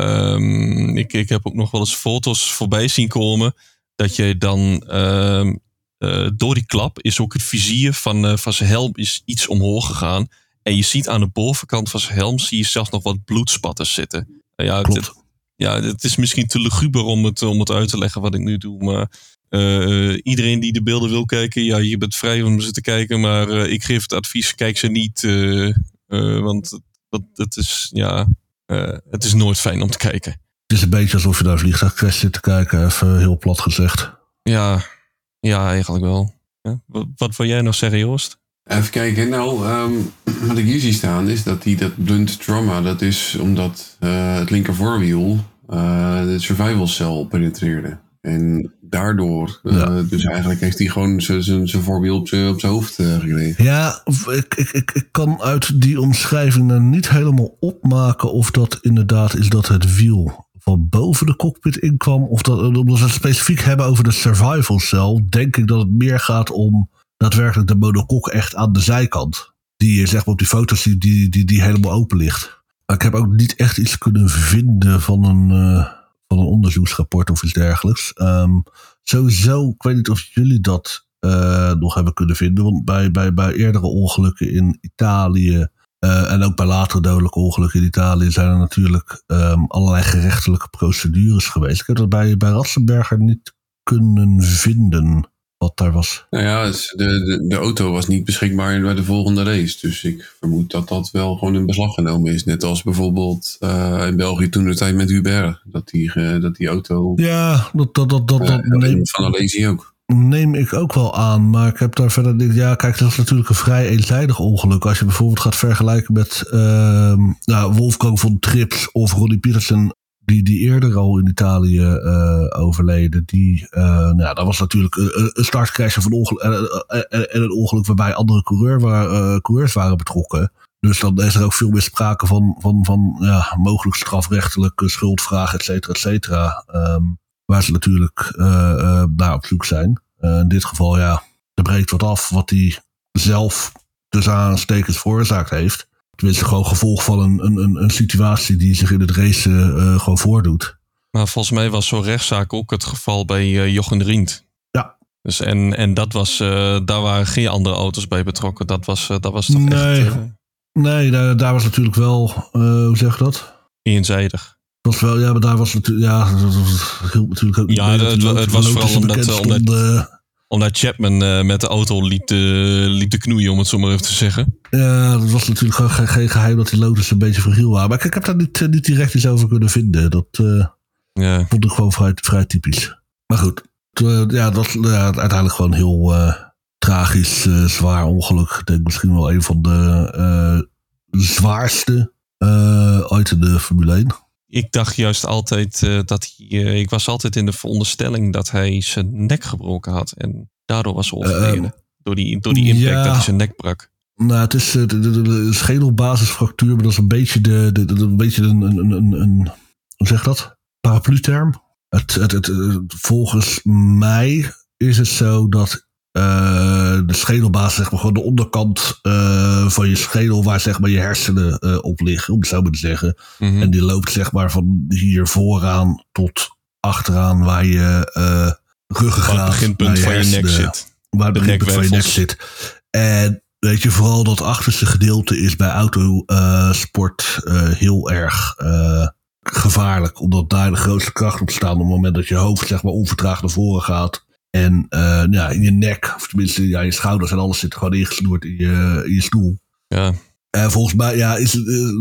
S2: Um, ik, ik heb ook nog wel eens foto's voorbij zien komen. Dat je dan uh, uh, door die klap is ook het vizier van, uh, van zijn helm is iets omhoog gegaan. En je ziet aan de bovenkant van zijn helm zie je zelfs nog wat bloedspatters zitten. Uh, ja, het, het, ja, het is misschien te luguber om het, om het uit te leggen wat ik nu doe. Maar Uh, iedereen die de beelden wil kijken, ja, je bent vrij om ze te kijken, maar uh, ik geef het advies, kijk ze niet, uh, uh, want dat, dat is, ja, uh, het is nooit fijn om te kijken.
S4: Het is een beetje alsof je naar een vliegtuigcrash zit te kijken, even heel plat gezegd.
S2: Ja, ja, eigenlijk wel. Ja, wat, wat wil jij nog zeggen, Joost?
S3: Even kijken, nou, um, wat ik hier zie staan is dat die dat blunt trauma, dat is omdat uh, het linker voorwiel uh, de survival cell penetreerde. En daardoor, ja. uh, dus eigenlijk heeft hij gewoon zijn voorwiel op zijn hoofd uh, gekregen.
S4: Ja, ik, ik, ik, ik kan uit die omschrijving er niet helemaal opmaken of dat inderdaad is dat het wiel van boven de cockpit inkwam. Of dat, omdat we het specifiek hebben over de survival cell, denk ik dat het meer gaat om daadwerkelijk de monocoque echt aan de zijkant. Die je zeg maar op die foto's ziet, die, die, die helemaal open ligt. Maar ik heb ook niet echt iets kunnen vinden van een... Uh, van een onderzoeksrapport of iets dergelijks. Um, sowieso, ik weet niet of jullie dat uh, nog hebben kunnen vinden. Want bij, bij, bij eerdere ongelukken in Italië uh, en ook bij latere dodelijke ongelukken in Italië zijn er natuurlijk um, allerlei gerechtelijke procedures geweest. Ik heb dat bij, bij Ratzenberger niet kunnen vinden wat daar was.
S3: Nou ja, de, de, de auto was niet beschikbaar bij de volgende race. Dus ik vermoed dat dat wel gewoon in beslag genomen is. Net als bijvoorbeeld uh, in België toen de tijd met Hubert. Dat die, uh, dat die auto...
S4: Ja, dat, dat, dat, dat, uh, dat neem,
S3: van Alesi ook.
S4: Neem ik ook wel aan. Maar ik heb daar verder... Ja, kijk, dat is natuurlijk een vrij eenzijdig ongeluk. Als je bijvoorbeeld gaat vergelijken met uh, nou, Wolfgang von Trips of Ronnie Peterson... Die, die eerder al in Italië uh, overleden. Die, uh, nou ja, dat was natuurlijk een, een startcrash van ongeluk, en, en, en een ongeluk waarbij andere coureur, waar, uh, coureurs waren betrokken. Dus dan is er ook veel meer sprake van, van, van ja, mogelijk strafrechtelijke schuldvraag, et cetera, et cetera. Um, waar ze natuurlijk uh, uh, naar op zoek zijn. Uh, in dit geval, ja, er breekt wat af wat hij zelf tussen aanstekens veroorzaakt heeft. Tenminste, gewoon gevolg van een, een, een situatie die zich in het race uh, gewoon voordoet.
S2: Maar volgens mij was zo'n rechtszaak ook het geval bij uh, Jochen de Rindt.
S4: Ja.
S2: Dus en, en dat was, uh, daar waren geen andere auto's bij betrokken. Dat was, uh, dat was toch
S4: nee,
S2: echt... Uh,
S4: nee, daar, daar was natuurlijk wel, uh, hoe zeg je dat?
S2: Eenzijdig.
S4: Dat was wel, ja, maar daar was natuurlijk, ja, dat hield natuurlijk ook niet
S2: ja,
S4: mee.
S2: Het, het, het was vooral omdat, omdat, Omdat Chapman uh, met de auto liep te, liep te knoeien, om het zo maar even te zeggen.
S4: Ja, dat was natuurlijk gewoon geen, geen geheim dat die Lotus een beetje fragiel waren. Maar ik, ik heb daar niet, niet direct iets over kunnen vinden. Dat uh, ja. vond ik gewoon vrij, vrij typisch. Maar goed, t, ja, dat was ja, uiteindelijk gewoon heel uh, tragisch, uh, zwaar ongeluk. Ik denk misschien wel een van de uh, zwaarste uh, uit in de Formule één.
S2: Ik dacht juist altijd uh, dat hij... Uh, ik was altijd in de veronderstelling dat hij zijn nek gebroken had. En daardoor was hij overleden. Uh, door, die, door die impact ja, dat hij zijn nek brak.
S4: Nou, het is uh, de, de, de schedelbasisfractuur. Maar dat is een beetje de... de, de, de een beetje een, een, een, een... Hoe zeg je dat? Paraplu-term. Het, het, het, het, volgens mij is het zo dat... Uh, de schedelbasis, zeg maar, gewoon de onderkant uh, van je schedel, waar zeg maar je hersenen uh, op liggen, om het zo maar te zeggen. Mm-hmm. En die loopt zeg maar van hier vooraan tot achteraan, waar je uh, ruggengraat,
S2: waar het beginpunt van je nek zit.
S4: Waar het beginpunt van je nek zit. En weet je, vooral dat achterste gedeelte is bij autosport uh, uh, heel erg uh, gevaarlijk, omdat daar de grootste kracht op staat op het moment dat je hoofd zeg maar onvertraagd naar voren gaat. En uh, ja, in je nek, of tenminste ja, je schouders en alles zit gewoon ingesnoerd in je, in je stoel.
S2: Ja.
S4: En volgens mij ja, is het uh,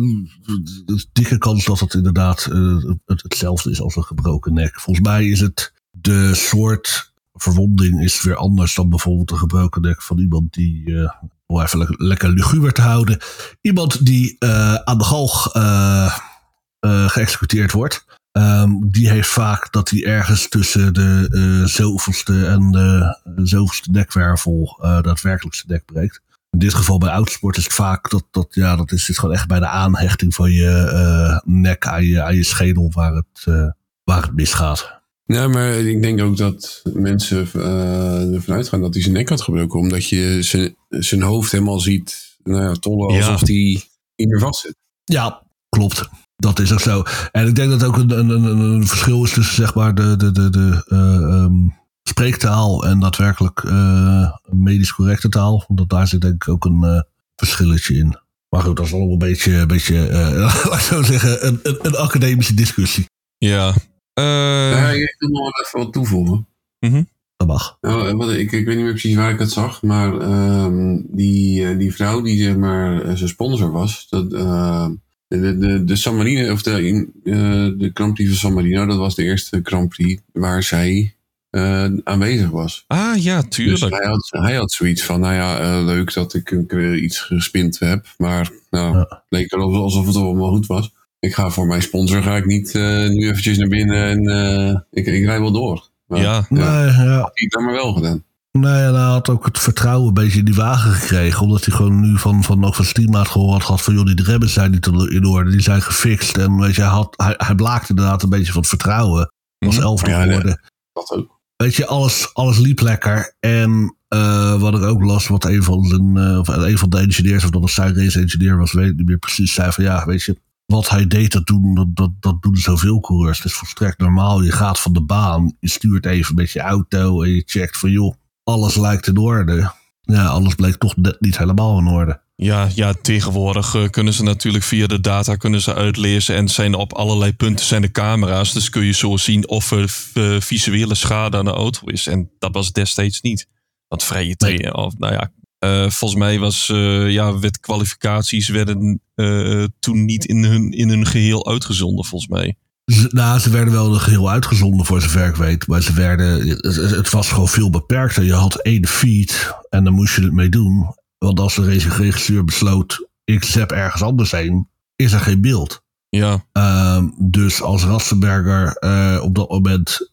S4: een dikke kans dat het inderdaad uh, het, hetzelfde is als een gebroken nek. Volgens mij is het de soort verwonding is weer anders dan bijvoorbeeld een gebroken nek van iemand die, uh, om even lekker, lekker luguber te houden, iemand die uh, aan de galg uh, uh, geëxecuteerd wordt. Um, die heeft vaak dat hij ergens tussen de uh, zoveelste en de uh, zoveelste nekwervel uh, daadwerkelijk zijn nek breekt. In dit geval bij autosport is het vaak dat, dat ja, dat is, is gewoon echt bij de aanhechting van je uh, nek aan je, aan je schedel waar het, uh, waar het misgaat.
S3: Ja, maar ik denk ook dat mensen uh, ervan uitgaan dat hij zijn nek had gebroken. Omdat je zijn, zijn hoofd helemaal ziet nou ja, tollen alsof hij ja. niet meer vast zit.
S4: Ja, klopt. Dat is ook zo. En ik denk dat ook een, een, een, een verschil is tussen zeg maar de, de, de, de uh, um, spreektaal en daadwerkelijk uh, medisch correcte taal. Want daar zit denk ik ook een uh, verschilletje in. Maar goed, dat is allemaal een beetje, een beetje uh, laat ik zo zeggen, een, een, een academische discussie.
S2: Ja. Uh...
S3: ja ik wil nog even wat toevoegen.
S2: Mm-hmm.
S4: Dat mag.
S3: Nou, wat, ik, ik weet niet meer precies waar ik het zag, maar uh, die, die vrouw die zeg maar zijn sponsor was, dat... Uh, De, de, de San Marino, of de, uh, de Grand Prix van San Marino, dat was de eerste Grand Prix waar zij uh, aanwezig was.
S2: Ah ja, tuurlijk.
S3: Dus hij had, hij had zoiets van, nou ja, uh, leuk dat ik een keer iets gespind heb, maar nou, ja. Het leek erop alsof het allemaal goed was. Ik ga voor mijn sponsor, ga ik niet uh, nu eventjes naar binnen en uh, ik, ik rijd wel door. Maar,
S2: ja.
S3: ja,
S4: nee, ja.
S3: had ik dat maar wel gedaan.
S4: Nou ja, hij had ook het vertrouwen een beetje in die wagen gekregen. Omdat hij gewoon nu van, van, ook van zijn teammaat gehoord had van... joh, die remmen zijn niet in orde, die zijn gefixt. En weet je, hij, had, hij, hij blaakte inderdaad een beetje van het vertrouwen. Was elfde
S3: ja,
S4: geworden.
S3: Nee, dat ook.
S4: Weet je, alles, alles liep lekker. En uh, wat ik ook las, wat een van, zijn, uh, of een van de engineers... of dat het zijn race engineer was, weet ik niet meer precies... zei van ja, weet je, wat hij deed, dat doen, dat, dat, dat doen zoveel coureurs. Het is volstrekt normaal. Je gaat van de baan, je stuurt even met je auto... en je checkt van joh... alles lijkt in orde. Ja, alles bleek toch net niet helemaal in orde.
S2: Ja, ja tegenwoordig uh, kunnen ze natuurlijk via de data kunnen ze uitlezen. En zijn op allerlei punten zijn de camera's. Dus kun je zo zien of er uh, visuele schade aan de auto is. En dat was destijds niet. Want vrije training, nee. of nou ja. Uh, volgens mij was, uh, ja, werd kwalificaties werden uh, toen niet in hun, in hun geheel uitgezonden, volgens mij.
S4: Ze, nou, ze werden wel geheel uitgezonden voor zover ik weet. Maar ze werden, het, het was gewoon veel beperkter. Je had één feed en dan moest je het mee doen. Want als de regisseur besloot, ik zet ergens anders heen, is er geen beeld.
S2: Ja.
S4: Uh, dus als Ratzenberger uh, op dat moment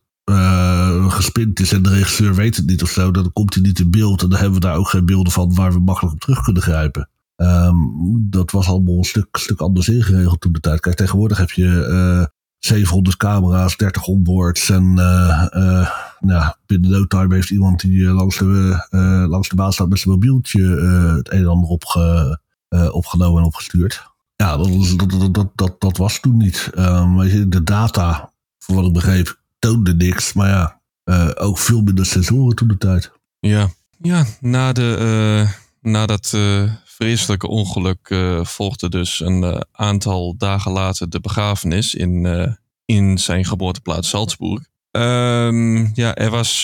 S4: uh, gespind is en de regisseur weet het niet of zo, dan komt hij niet in beeld. En dan hebben we daar ook geen beelden van waar we makkelijk op terug kunnen grijpen. Um, dat was allemaal een stuk, stuk anders ingeregeld toen de tijd. Kijk, tegenwoordig heb je... Uh, zevenhonderd camera's, dertig onboards en uh, uh, nou, binnen no time heeft iemand die uh, langs, de, uh, langs de baan staat met zijn mobieltje uh, het een en ander opge, uh, opgenomen en opgestuurd. Ja, dat, dat, dat, dat, dat, dat was toen niet. Um, de data, voor wat ik begreep, toonde niks, maar ja, uh, ook veel minder sensoren toen de tijd.
S2: Ja, ja na, de, uh, na dat uh, vreselijke ongeluk uh, volgde dus een uh, aantal dagen later de begrafenis in, uh, in zijn geboorteplaats Salzburg. Um, ja, er was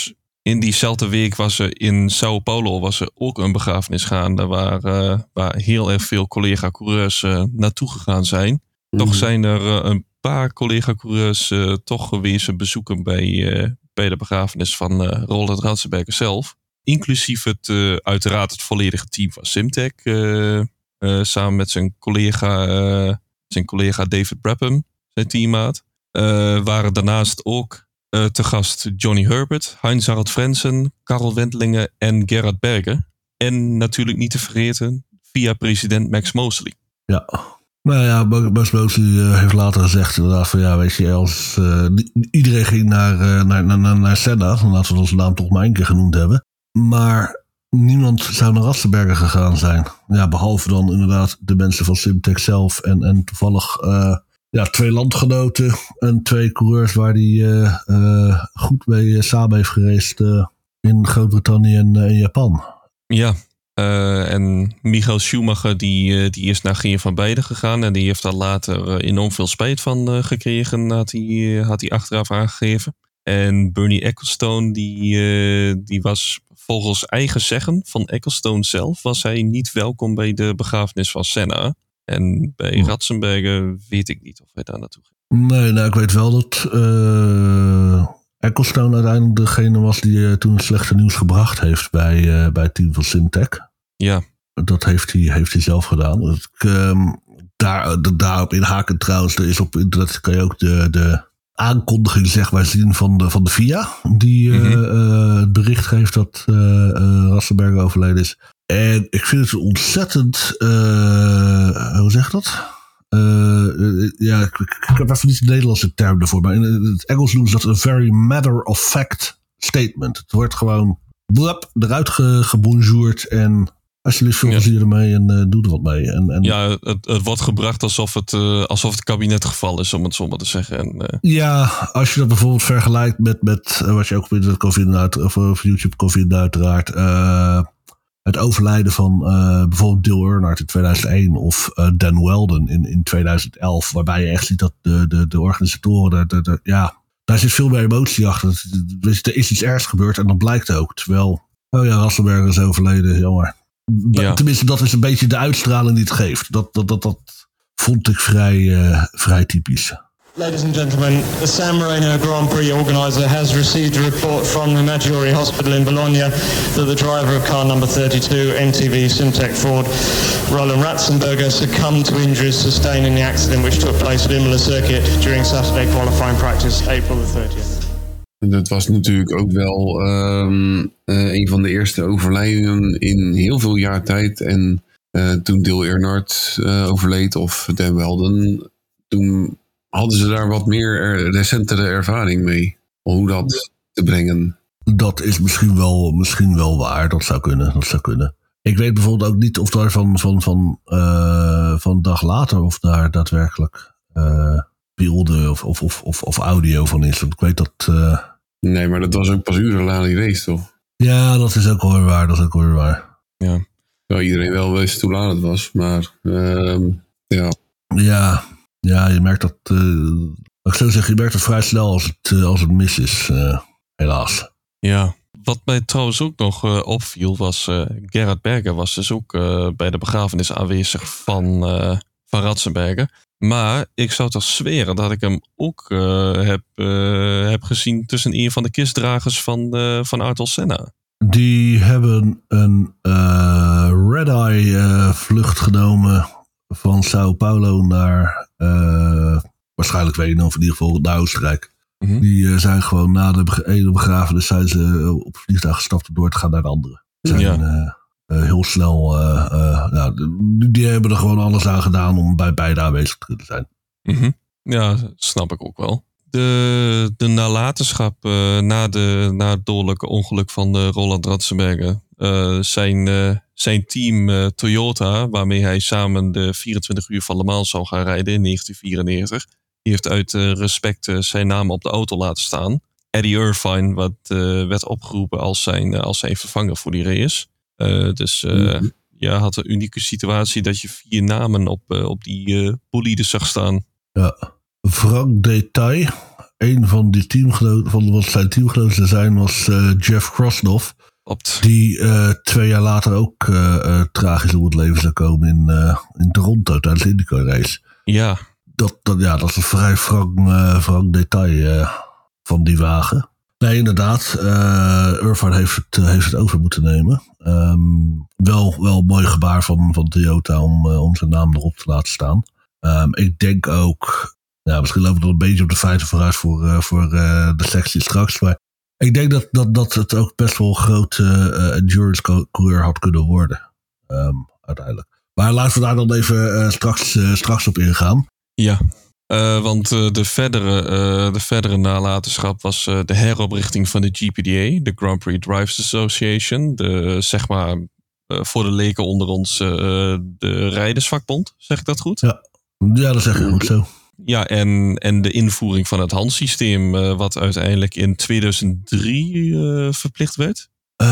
S2: in diezelfde week was er in Sao Paulo was er ook een begrafenis gaande waar, uh, waar heel erg veel collega-coureurs uh, naartoe gegaan zijn. Mm-hmm. Toch zijn er uh, een paar collega-coureurs uh, toch geweest bezoeken bij, uh, bij de begrafenis van uh, Roland Ratzenberger zelf. Inclusief het, uh, uiteraard het volledige team van Simtek. Uh, uh, samen met zijn collega, uh, zijn collega David Brabham, zijn teammaat. Uh, waren daarnaast ook uh, te gast Johnny Herbert, Heinz-Harald Frentzen, Karel Wendlingen en Gerhard Berger. En natuurlijk niet te vergeten via president Max Mosley.
S4: Ja, nou ja, Max Mosley uh, heeft later gezegd inderdaad van ja, weet je, als uh, iedereen ging naar, uh, naar, naar, naar Senna, dan laten we onze naam toch maar één keer genoemd hebben. Maar niemand zou naar Ratzenberger gegaan zijn. Ja, behalve dan inderdaad de mensen van Simtek zelf en, en toevallig uh, ja, twee landgenoten en twee coureurs waar hij uh, uh, goed mee samen heeft gereisd uh, in Groot-Brittannië en uh, in Japan.
S2: Ja, uh, en Michael Schumacher die, uh, die is naar geen van beiden gegaan en die heeft daar later uh, enorm veel spijt van uh, gekregen, had hij, uh, had hij achteraf aangegeven. En Bernie Ecclestone die, uh, die was volgens eigen zeggen van Ecclestone zelf was hij niet welkom bij de begrafenis van Senna. En bij oh. Ratzenberger weet ik niet of hij daar naartoe ging.
S4: Nee, nou ik weet wel dat uh, Ecclestone uiteindelijk degene was die uh, toen het slechte nieuws gebracht heeft bij, uh, bij het team van Simtek.
S2: Ja.
S4: Dat heeft hij, heeft hij zelf gedaan. Dus, um, daar, de, daarop inhaken trouwens, er is op internet kan je ook de, de aankondiging zeg maar zien van de, van de V I A. Die uh, mm-hmm. uh, het bericht geeft dat uh, uh, Ratzenberger overleden is. En ik vind het ontzettend, uh, hoe zeg je dat? Uh, ja, ik, ik heb even niet de Nederlandse term ervoor, maar in het Engels noemen ze dat een very matter of fact statement. Het wordt gewoon blap, eruit ge, gebonjourd en alsjeblieft veel plezier ja. ermee en uh, doe er wat mee. En, en,
S2: ja, het, het wordt gebracht alsof het, uh, alsof het kabinetgeval is, om het zo maar te zeggen. En, uh...
S4: Ja, als je dat bijvoorbeeld vergelijkt met, met uh, wat je ook op internet kon vinden, uit, of op YouTube kon vinden uiteraard, uh, het overlijden van uh, bijvoorbeeld Dale Earnhardt in tweeduizend één of uh, Dan Wheldon in, in tweeduizend elf. Waarbij je echt ziet dat de, de, de organisatoren, de, de, ja, daar zit veel meer emotie achter. Er is iets ergs gebeurd en dat blijkt ook. Terwijl, oh ja, Ratzenberger is overleden, jammer. Ja. Tenminste, dat is een beetje de uitstraling die het geeft. Dat, dat, dat, dat vond ik vrij, uh, vrij typisch.
S7: Ladies and gentlemen, the San Marino Grand Prix organizer has received a report from the Maggiore Hospital in Bologna that the driver of car number thirty-two, M T V Simtek Ford, Roland Ratzenberger, succumbed to injuries sustained in the accident which took place at Imola Circuit during Saturday qualifying practice, April the thirtieth.
S3: Dat was natuurlijk ook wel um, uh, een van de eerste overlijdingen in heel veel jaar tijd. En uh, toen Dale Earnhardt uh, overleed of Dan Wheldon, toen hadden ze daar wat meer er, recentere ervaring mee. Hoe dat te brengen.
S4: Dat is misschien wel, misschien wel waar. Dat zou kunnen. Dat zou kunnen. Ik weet bijvoorbeeld ook niet of daar van, van, van, uh, van een dag later of daar daadwerkelijk uh, beelden of, of, of, of, of audio van is. Want ik weet dat... Uh,
S3: nee, maar dat was ook pas uren na die race, toch?
S4: Ja, dat is ook wel weer waar. Dat is ook wel weer waar.
S3: Ja. Wel iedereen wel wist hoe laat het was, maar uh, ja.
S4: Ja. Ja, je merkt dat, uh, ik zou zeggen, je merkt het vrij snel als het, uh, als het mis is, uh, helaas.
S2: Ja, wat mij trouwens ook nog uh, opviel was, uh, Gerhard Berger was dus ook uh, bij de begrafenis aanwezig van, uh, van Ratzenberger. Maar ik zou toch zweren dat ik hem ook uh, heb, uh, heb gezien tussen een van de kistdragers van, uh, van Ayrton Senna.
S4: Die hebben een uh, red-eye uh, vlucht genomen van Sao Paulo naar, uh, waarschijnlijk weet je nog, in ieder geval naar Oostenrijk. Mm-hmm. Die uh, zijn gewoon na de ene begrafenis zijn ze uh, op het vliegtuig gestapt om door te gaan naar de andere. Zijn ja. uh, uh, heel snel, uh, uh, ja, die, die hebben er gewoon alles aan gedaan om bij beide aanwezig te kunnen zijn.
S2: Mm-hmm. Ja, snap ik ook wel. De, de nalatenschap uh, na, de, na het dodelijke ongeluk van uh, Roland Ratzenberger. Uh, zijn, uh, zijn team uh, Toyota, waarmee hij samen de vierentwintig uur van Le Mans zou gaan rijden in negentien vierennegentig. Die heeft uit uh, respect uh, zijn naam op de auto laten staan. Eddie Irvine wat, uh, werd opgeroepen als zijn, uh, als zijn vervanger voor die race. Uh, dus uh, mm-hmm. ja, had een unieke situatie dat je vier namen op, uh, op die uh, bolide zag staan.
S4: Ja. Frank Detail een van die teamgenoten, van wat zijn teamgenoten zijn, was uh, Jeff Krosnoff.
S2: Opt.
S4: Die uh, twee jaar later ook uh, uh, tragisch om het leven zou komen in, uh, in Toronto tijdens de IndyCar race.
S2: Ja.
S4: Dat, dat, ja, dat is een vrij wrang, uh, wrang detail uh, van die wagen. Nee, inderdaad. Uh, Irvine heeft het, uh, heeft het over moeten nemen. Um, wel, wel een mooi gebaar van, van Toyota om, uh, om zijn naam erop te laten staan. Um, ik denk ook, ja, misschien lopen we nog een beetje op de feiten vooruit voor, uh, voor uh, de sectie straks. Maar ik denk dat, dat, dat het ook best wel een grote uh, endurance coureur had kunnen worden. Um, uiteindelijk. Maar laten we daar dan even uh, straks, uh, straks op ingaan.
S2: Ja. Uh, want uh, de, verdere, uh, de verdere nalatenschap was uh, de heroprichting van de G P D A, de Grand Prix Drivers Association. De, zeg maar, uh, voor de leken onder ons, uh, de rijdersvakbond. Zeg ik dat goed?
S4: Ja, ja dat zeg je goed zo.
S2: Ja, en, en de invoering van het handsysteem, uh, wat uiteindelijk in tweeduizend drie uh, verplicht werd.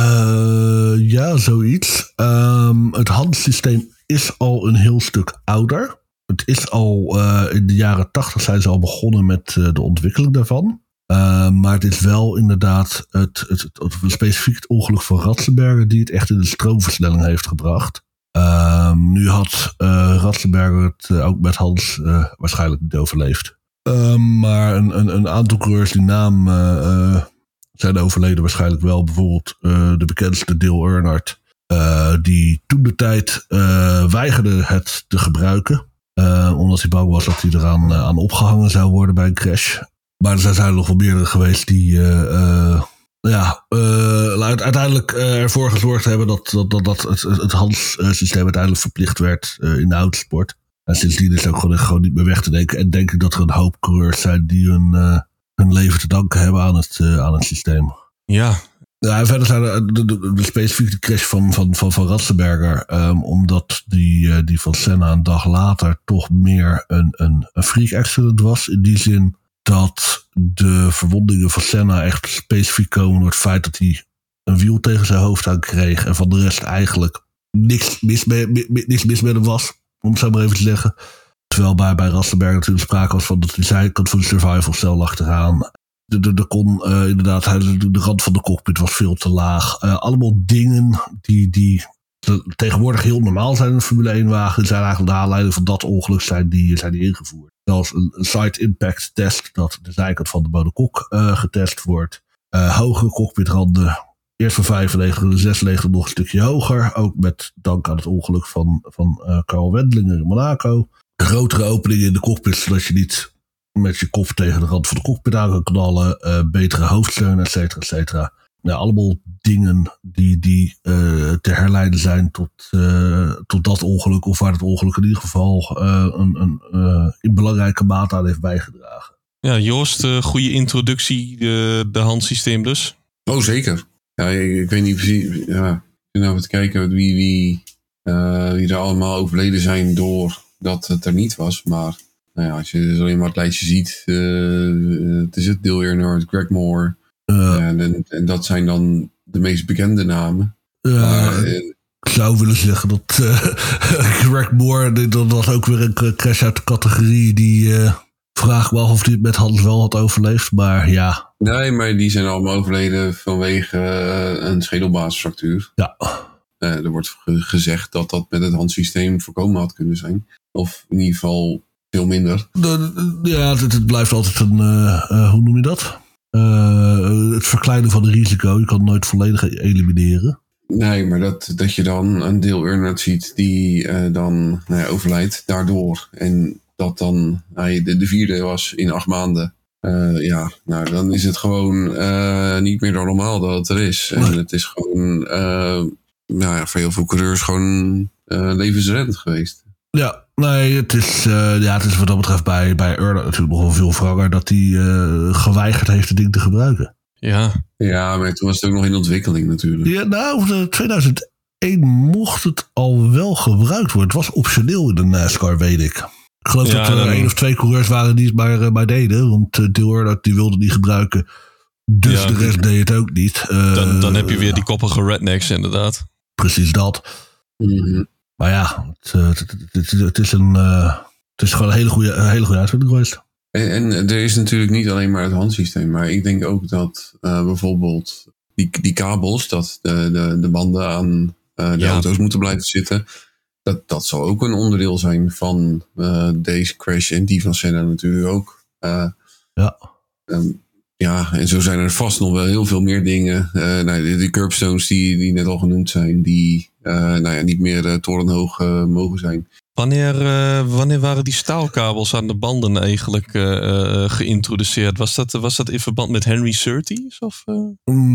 S4: Uh, ja, zoiets. Um, het handsysteem is al een heel stuk ouder. Het is al uh, in de jaren tachtig zijn ze al begonnen met uh, de ontwikkeling daarvan. Uh, maar het is wel inderdaad het, het, het, het, specifiek het ongeluk van Ratzenberger die het echt in de stroomversnelling heeft gebracht. Uh, nu had uh, Ratzenberger het uh, ook met Hans uh, waarschijnlijk niet overleefd. Uh, maar een, een, een aantal coureurs die naam uh, uh, zijn overleden waarschijnlijk wel. Bijvoorbeeld uh, de bekendste Dale Earnhardt. Uh, die toen de tijd uh, weigerde het te gebruiken. Uh, omdat hij bang was dat hij eraan uh, aan opgehangen zou worden bij een crash. Maar er zijn er nog wel meerdere geweest die uh, uh, ja, uh, uiteindelijk uh, ervoor gezorgd hebben dat, dat, dat, dat het, het handsysteem uiteindelijk verplicht werd uh, in de autosport. En sindsdien is het ook gewoon, gewoon niet meer weg te denken. En denk ik dat er een hoop coureurs zijn die hun, uh, hun leven te danken hebben aan het, uh, aan het systeem.
S2: Ja.
S4: Ja, en verder zijn er de, de, de specifieke crash van, van, van, van Ratzenberger. Um, omdat die, uh, die van Senna een dag later toch meer een, een, een freak accident was. In die zin dat de verwondingen van Senna echt specifiek komen door het feit dat hij een wiel tegen zijn hoofd aan kreeg. En van de rest eigenlijk niks mis, mee, niks mis met hem was. Om het zo maar even te zeggen. Terwijl bij, bij Ratzenberger natuurlijk sprake was van dat de zijkant van de survival cel lag eraan. Er kon uh, inderdaad, de rand van de cockpit was veel te laag. Uh, allemaal dingen die, die tegenwoordig heel normaal zijn in een Formule één wagen. Zijn eigenlijk de aanleiding van dat ongeluk zijn die, zijn die ingevoerd. Zoals een, een side impact test, dat de zijkant van de monocoque uh, getest wordt. Uh, hogere cockpitranden, eerst van vijfennegentig en zesennegentig nog een stukje hoger. Ook met dank aan het ongeluk van, van uh, Carl Wendlinger in Monaco. Grotere openingen in de cockpit, zodat je niet met je kop tegen de rand van de cockpit aan kan knallen. Uh, betere hoofdsteun, et cetera, et cetera. Nou, allemaal dingen die, die uh, te herleiden zijn tot, uh, tot dat ongeluk. Of waar het ongeluk in ieder geval uh, een, een, uh, in belangrijke mate aan heeft bijgedragen.
S2: Ja, Joost, uh, goede introductie, de, de handsysteem dus.
S3: Oh, zeker. Ja, ik, ik weet niet precies. Ja, ik ben nou even kijken wie, wie, uh, wie er allemaal overleden zijn doordat het er niet was. Maar nou ja, als je dus alleen maar het lijstje ziet, uh, het is het Dale Earnhardt, Greg Moore. Uh, en, en, en dat zijn dan de meest bekende namen.
S4: Uh,
S3: maar, uh,
S4: ik zou willen zeggen dat uh, Greg Moore, dat was ook weer een crash uit de categorie die uh, vraag me af of hij het met Hans wel had overleefd, maar ja.
S3: Nee, maar die zijn allemaal overleden vanwege uh, een schedelbasisfractuur.
S4: Ja.
S3: Uh, er wordt ge- gezegd dat dat met het handsysteem voorkomen had kunnen zijn. Of in ieder geval veel minder.
S4: De, de, ja, het, het blijft altijd een, uh, uh, hoe noem je dat? Uh, het verkleinen van het risico. Je kan het nooit volledig elimineren.
S3: Nee, maar dat, dat je dan een Dale Earnhardt ziet die uh, dan nou ja, overlijdt daardoor. En dat dan uh, de, de vierde was in acht maanden. Uh, ja, nou dan is het gewoon uh, niet meer normaal dat het er is. En nee. Het is gewoon uh, nou ja, voor heel veel coureurs gewoon uh, levensreddend geweest.
S4: Ja, nee, het is, uh, ja, het is wat dat betreft bij, bij Earnhardt natuurlijk nog wel veel wranger dat hij uh, geweigerd heeft het ding te gebruiken.
S2: Ja.
S3: Ja, maar toen was het ook nog in ontwikkeling natuurlijk.
S4: Ja, nou, tweeduizend één mocht het al wel gebruikt worden. Het was optioneel in de NASCAR, weet ik. Ik geloof ja, dat er dan... één of twee coureurs waren die het maar, uh, maar deden. Want uh, Dale Earnhardt die wilde het niet gebruiken. Dus ja, de rest deed het ook niet. Uh,
S2: dan, dan heb je weer die koppige rednecks inderdaad.
S4: Precies dat.
S3: Mm-hmm.
S4: Maar ja, het, het, het, het, het, is een, uh, het is gewoon een hele goede, een hele goede uitvinding geweest.
S3: En, en er is natuurlijk niet alleen maar het handsysteem, maar ik denk ook dat uh, bijvoorbeeld die, die kabels, dat de, de, de banden aan uh, de ja. auto's moeten blijven zitten. Dat, dat zal ook een onderdeel zijn van uh, deze crash en die van Senna natuurlijk ook. Uh,
S4: ja.
S3: Um, ja, en zo zijn er vast nog wel heel veel meer dingen. Uh, nou, de, de curbstones die, die net al genoemd zijn, die uh, nou ja, niet meer uh, torenhoog uh, mogen zijn.
S2: Wanneer, uh, wanneer waren die staalkabels aan de banden eigenlijk uh, uh, geïntroduceerd? Was dat, was dat in verband met Henry Surtees? Of, uh?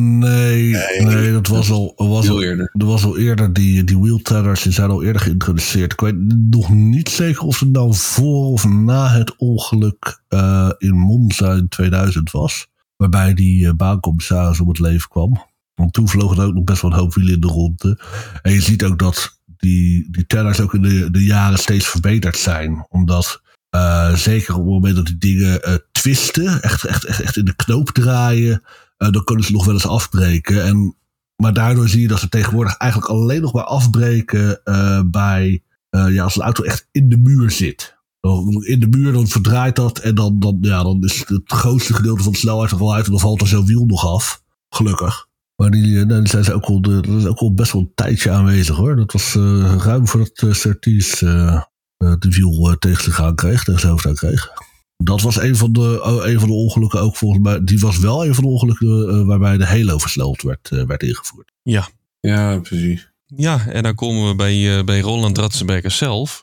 S4: Nee, nee, nee, dat was al, was al
S3: eerder.
S4: Er was al eerder die, die wheel tethers, die zijn al eerder geïntroduceerd. Ik weet nog niet zeker of het nou voor of na het ongeluk uh, in Monza in tweeduizend was. Waarbij die uh, baancommissaris om het leven kwam. Want toen vloog er ook nog best wel een hoop wielen in de ronde. En je ziet ook dat die, die tellers ook in de, de jaren steeds verbeterd zijn. Omdat uh, zeker op het moment dat die dingen uh, twisten, echt, echt, echt, echt in de knoop draaien, uh, dan kunnen ze nog wel eens afbreken. En, maar daardoor zie je dat ze tegenwoordig eigenlijk alleen nog maar afbreken uh, bij, uh, ja, als een auto echt in de muur zit. In de muur, dan verdraait dat en dan, dan, ja, dan is het grootste gedeelte van de snelheid er al uit en dan valt er zo'n wiel nog af. Gelukkig. Maar die, nou, die zijn ze ook wel, de, dat is ook wel best wel een tijdje aanwezig hoor. Dat was uh, ruim voordat uh, Surtees uh, uh, de wiel uh, tegen zich aan kreeg, tegen zijn hoofd aan kreeg. Dat was een van de, uh, een van de ongelukken ook volgens mij. Die was wel een van de ongelukken uh, waarbij de halo versneld werd, uh, werd ingevoerd.
S2: Ja.
S3: Ja, precies.
S2: Ja, en dan komen we bij, uh, bij Roland Ratzenberger zelf.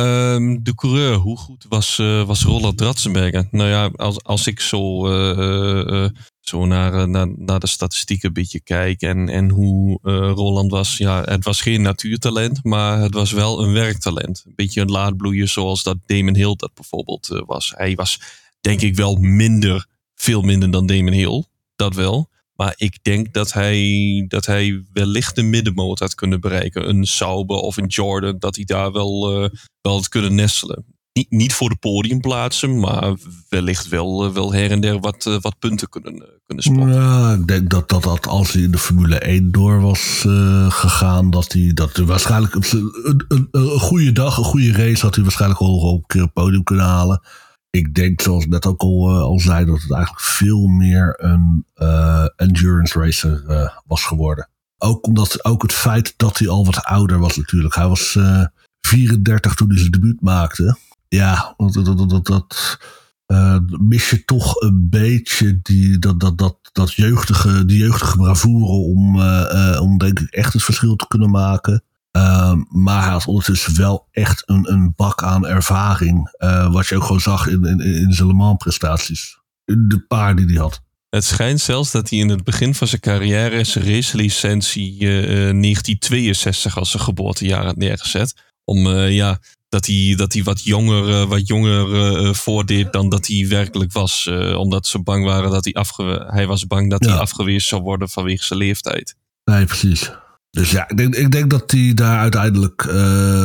S2: Um, de coureur, hoe goed was, uh, was Roland Ratzenberger? Nou ja, als, als ik zo, uh, uh, zo naar, uh, naar, naar de statistieken een beetje kijk en, en hoe uh, Roland was. Ja, het was geen natuurtalent, maar het was wel een werktalent. Een beetje een laadbloeier zoals dat Damon Hill dat bijvoorbeeld uh, was. Hij was denk ik wel minder, veel minder dan Damon Hill, dat wel. Maar ik denk dat hij, dat hij wellicht de middenmoot had kunnen bereiken. Een Sauber of een Jordan, dat hij daar wel, uh, wel had kunnen nestelen. Niet, niet voor de podiumplaatsen, maar wellicht wel, uh, wel her en der wat, uh, wat punten kunnen, uh, kunnen spotten.
S4: Ja, ik denk dat, dat, dat als hij in de Formule één door was uh, gegaan, dat hij, dat hij waarschijnlijk een, een, een, een goede dag, een goede race, had hij waarschijnlijk al op een keer het podium kunnen halen. Ik denk, zoals ik net ook al, uh, al zei, dat het eigenlijk veel meer een uh, endurance racer uh, was geworden. Ook omdat ook het feit dat hij al wat ouder was natuurlijk. Hij was uh, vierendertig toen hij zijn debuut maakte. Ja, dat, dat, dat, dat uh, mis je toch een beetje die, dat, dat, dat, dat jeugdige, die jeugdige bravoure om, uh, uh, om denk ik echt het verschil te kunnen maken. Uh, maar hij had ondertussen wel echt een, een bak aan ervaring. Uh, wat je ook gewoon zag in, in, in zijn Le Mans prestaties. De paar die hij had.
S2: Het schijnt zelfs dat hij in het begin van zijn carrière zijn racelicentie uh, negentien tweeënzestig als zijn geboortejaar had neergezet. Om uh, ja, dat hij, dat hij wat jonger, uh, wat jonger uh, voordeed dan dat hij werkelijk was. Uh, omdat ze bang waren dat hij afge... hij was bang dat ja. hij afgewezen zou worden vanwege zijn leeftijd.
S4: Nee, precies. Dus ja, ik denk, ik denk dat hij daar uiteindelijk uh,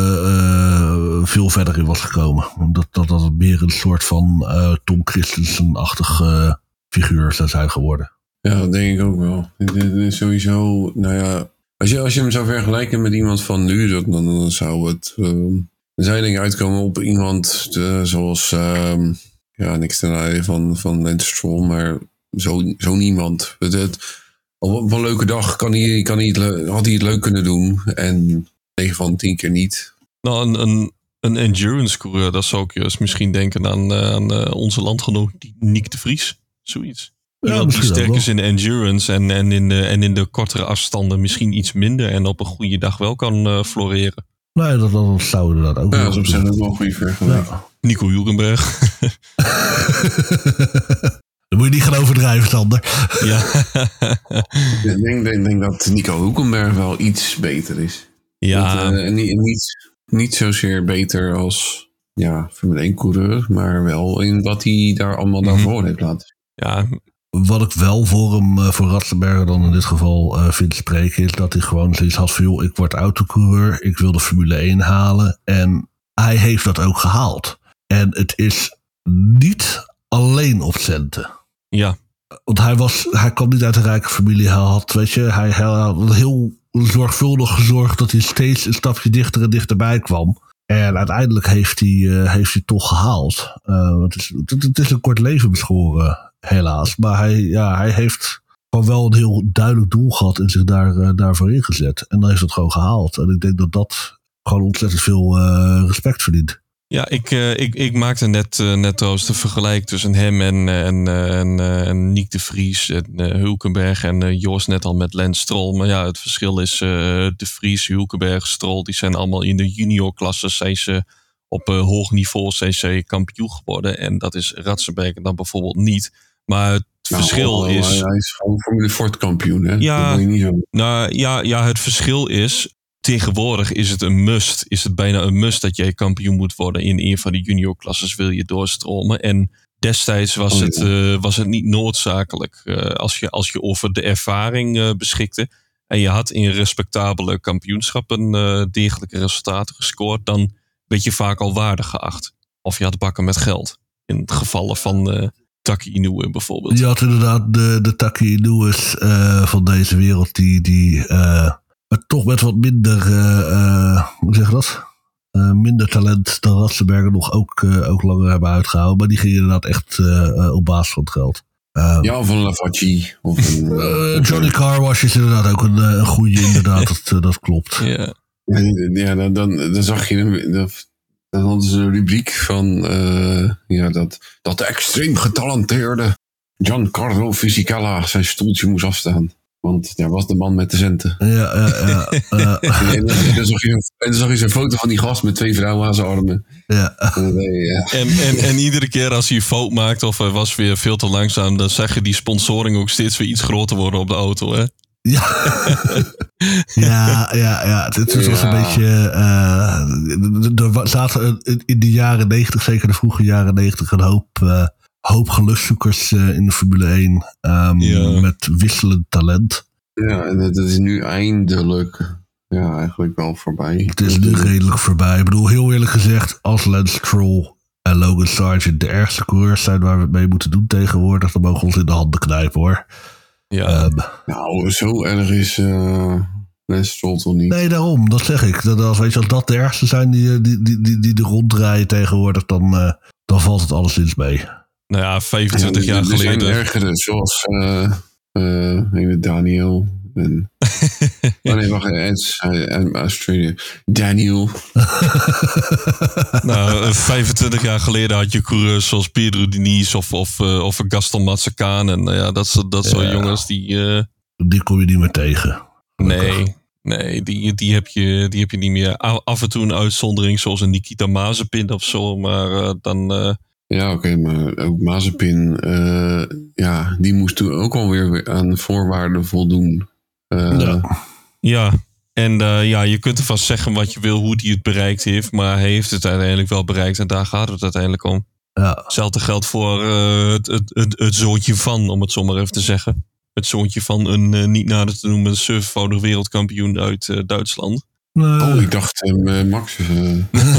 S4: uh, veel verder in was gekomen. Omdat dat, dat het meer een soort van uh, Tom Christensen-achtig uh, figuur zou zijn geworden.
S3: Ja, dat denk ik ook wel. Sowieso, nou ja, als je, als je hem zou vergelijken met iemand van nu, dan, dan zou het... Uh, dan zou je denk ik uitkomen op iemand uh, zoals... Uh, ja, niks ten nadele van, van Lance Stroll, maar zo, zo niemand. Het... het Op een leuke dag kan hij, kan hij het, had hij het leuk kunnen doen. En negen van tien keer niet.
S2: Nou, een, een, een endurance coureur, dat zou ik juist misschien denken aan, aan uh, onze landgenoot Nick de Vries. Zoiets.
S4: Ja,
S2: Iemand die sterk is in de endurance en, en, in de, en in de kortere afstanden misschien iets minder. En op een goede dag wel kan uh, floreren.
S4: Nee, dat, dat zou inderdaad ook.
S3: Ja, dat is op zich ook wel een goede vergelijking. Ja.
S2: Nico Hülkenberg.
S4: Dan moet je niet gaan overdrijven, Sander.
S2: Ja.
S3: ik denk, denk, denk dat Nico Hülkenberg wel iets beter is.
S2: Ja.
S3: Dat, uh, niet, niet, niet zozeer beter als ja, Formule één coureur, maar wel in wat hij daar allemaal mm-hmm. daarvoor heeft laten zien.
S2: Ja.
S4: Wat ik wel voor hem, voor Ratzenberger dan in dit geval uh, vind spreken, is dat hij gewoon zoiets had van, joh, ik word autocoureur, ik wil de Formule één halen. En hij heeft dat ook gehaald. En het is niet alleen op centen.
S2: Ja.
S4: Want hij, was, hij kwam niet uit een rijke familie. Hij had, weet je, hij, hij had heel zorgvuldig gezorgd dat hij steeds een stapje dichter en dichterbij kwam. En uiteindelijk heeft hij, uh, heeft hij toch gehaald. Uh, het, is, het, het is een kort leven beschoren, helaas. Maar hij, ja, hij heeft gewoon wel een heel duidelijk doel gehad en zich daar, uh, daarvoor ingezet. En dan heeft het gewoon gehaald. En ik denk dat dat gewoon ontzettend veel uh, respect verdient.
S2: Ja, ik, uh, ik, ik maakte net, uh, net trouwens de vergelijk tussen hem en, en, en, uh, en Nick de Vries en uh, Hulkenberg en uh, Jos net al met Lance Stroll. Maar ja, het verschil is uh, de Vries, Hulkenberg, Stroll, die zijn allemaal in de juniorklasse zijn ze op uh, hoog niveau zijn ze kampioen geworden. En dat is Ratzenberger dan bijvoorbeeld niet. Maar het nou, verschil
S3: oh,
S2: is...
S3: Hij is gewoon Formule Ford kampioen, hè?
S2: Ja,
S3: dat je niet zo...
S2: nou, ja, ja, het verschil is... Tegenwoordig is het een must. Is het bijna een must dat jij kampioen moet worden in een van de juniorklasses. Wil je doorstromen. En destijds was, oh, ja. het, uh, was het niet noodzakelijk. Uh, als, je, als je over de ervaring uh, beschikte. En je had in respectabele kampioenschappen uh, degelijke resultaten gescoord. Dan werd je vaak al waardig geacht. Of je had bakken met geld. In het geval van uh, Taki Inoue bijvoorbeeld.
S4: Je had inderdaad de, de Taki Inoues uh, van deze wereld. Die... die uh... Maar toch met wat minder, uh, uh, hoe zeg je dat? Uh, minder talent dan Ratzenberger nog ook, uh, ook langer hebben uitgehouden. Maar die gingen inderdaad echt uh, uh, op basis van het geld. Um,
S3: ja, of een Lavachi. Of een,
S4: uh, Johnny Carwash is inderdaad ook een, een goeie, inderdaad. dat, uh, dat klopt.
S2: Yeah.
S3: Ja, dan, dan, dan zag je... Dan, dan hadden ze een rubriek van... Uh, ja, dat, dat de extreem getalenteerde Giancarlo Fisichella zijn stoeltje moest afstaan. Want hij was de man met de centen.
S4: Ja, ja, ja. Uh.
S3: En dan zag je, en dan zag je zo'n foto van die gast met twee vrouwen aan zijn armen.
S4: Ja.
S3: En, ja.
S2: En, en, en iedere keer als hij een fout maakt of hij was weer veel te langzaam, dan zag je die sponsoring ook steeds weer iets groter worden op de auto, hè?
S4: Ja, ja, ja, ja. Het, het was ja. een beetje... Uh, er zaten in de jaren negentig, zeker de vroege jaren negentig, een hoop... Uh, hoop gelukzoekers uh, in de Formule één. Um, ja. Met wisselend talent.
S3: Ja, en het is nu eindelijk ja, eigenlijk wel voorbij.
S4: Het is nu redelijk voorbij. Ik bedoel, heel eerlijk gezegd, als Lance Stroll en Logan Sargent de ergste coureurs zijn waar we het mee moeten doen tegenwoordig, dan mogen we ons in de handen knijpen, hoor.
S2: Ja.
S3: Um, nou, zo erg is uh, Lance Stroll toch niet?
S4: Nee, daarom. Dat zeg ik. Dat, als, weet je, als dat de ergste zijn die, die, die, die, die de ronddraaien tegenwoordig, dan, uh, dan valt het alleszins mee.
S2: Nou ja, vijfentwintig jaar
S3: er
S2: geleden.
S3: Er zijn ergere, zoals uh, uh, Daniel. En, oh nee, wacht, en Australia. Daniel.
S2: Nou, vijfentwintig jaar geleden had je coureurs zoals Pedro Diniz of, of, uh, of Gaston Mazzacane. En uh, ja, dat, dat soort ja. jongens die... Uh,
S4: die kom je niet meer tegen.
S2: Nee, nee die, die, heb je, die heb je niet meer. Af en toe een uitzondering zoals een Nikita Mazepin of zo. Maar uh, dan... Uh,
S3: Ja, oké, okay, maar ook Mazepin, uh, ja, die moest toen ook alweer aan voorwaarden voldoen. Uh,
S2: ja. ja, en uh, ja, je kunt ervan zeggen wat je wil, hoe hij het bereikt heeft, maar hij heeft het uiteindelijk wel bereikt en daar gaat het uiteindelijk om.
S4: Ja.
S2: Hetzelfde geldt voor uh, het, het, het, het zoontje van, om het zo maar even te zeggen. Het zoontje van een uh, niet nader te noemen zevenvoudig wereldkampioen uit uh, Duitsland.
S3: Uh. Oh, ik dacht uh, Max. Uh.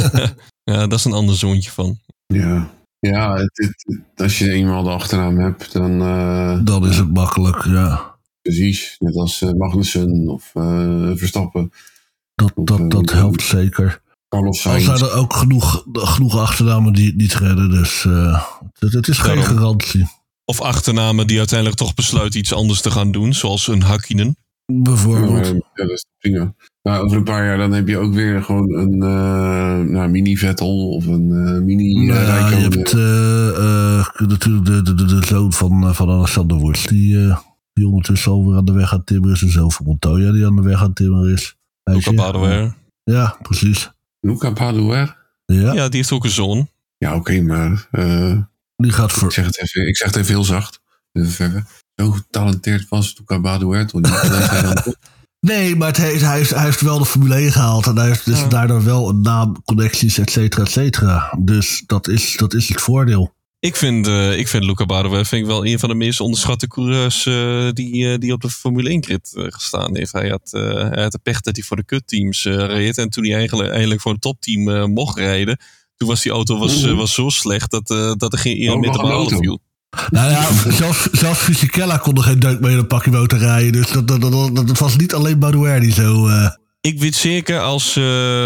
S2: Ja, dat is een ander zoontje van.
S3: Ja. Ja, het, het, als je eenmaal de achternaam hebt, dan... Uh,
S4: dan is het makkelijk, ja.
S3: Precies, net als uh, Magnussen of uh, Verstappen.
S4: Dat, dat, of, dat uh, helpt zeker.
S3: Carlos Sainz.
S4: Al zijn er ook genoeg, genoeg achternamen die het niet redden, dus uh, het, het is geen Daarom. garantie.
S2: Of achternamen die uiteindelijk toch besluiten iets anders te gaan doen, zoals een Hakkinen.
S4: Bijvoorbeeld.
S3: Ja, ja, dat is prima. Maar over een paar jaar dan heb je ook weer gewoon een uh, nou, mini Vettel of een uh, mini uh,
S4: ja,
S3: Rijkonen.
S4: Je hebt uh, uh, natuurlijk de, de, de, de zoon van, van Alexander Wurz, die, uh, die ondertussen alweer aan de weg aan het timmeren is. En zo van Montoya die aan de weg aan het timmeren is.
S2: Luca Badoer.
S4: Ja, precies.
S3: Luca Badoer?
S2: Ja. ja, die heeft ook een zoon.
S3: Ja, oké, okay, maar... Uh,
S4: die gaat voor...
S3: ik, zeg het even, ik zeg het even heel zacht. Even verder. Zo getalenteerd was Luca Badoer toch niet?
S4: Nee, maar het heeft, hij, heeft, hij heeft wel de Formule één gehaald. En hij heeft dus ja. daardoor wel een naam, connecties, et cetera, et cetera. Dus dat is, dat is het voordeel.
S2: Ik vind, uh, ik vind Luca Badoer vind ik wel een van de meest onderschatte coureurs uh, die, uh, die op de Formule één grid uh, gestaan heeft. Hij had, uh, hij had de pech dat hij voor de kutteams uh, reed. En toen hij eigenlijk, eigenlijk voor een topteam uh, mocht rijden, toen was die auto was, uh, was zo slecht dat, uh, dat er geen eer meer te behalen viel.
S4: Nou ja, zelfs, zelfs Fisichella kon er geen deuk mee in een pakje motor rijden. Dus dat, dat, dat, dat was niet alleen Badoer die zo... Uh...
S2: Ik weet zeker als,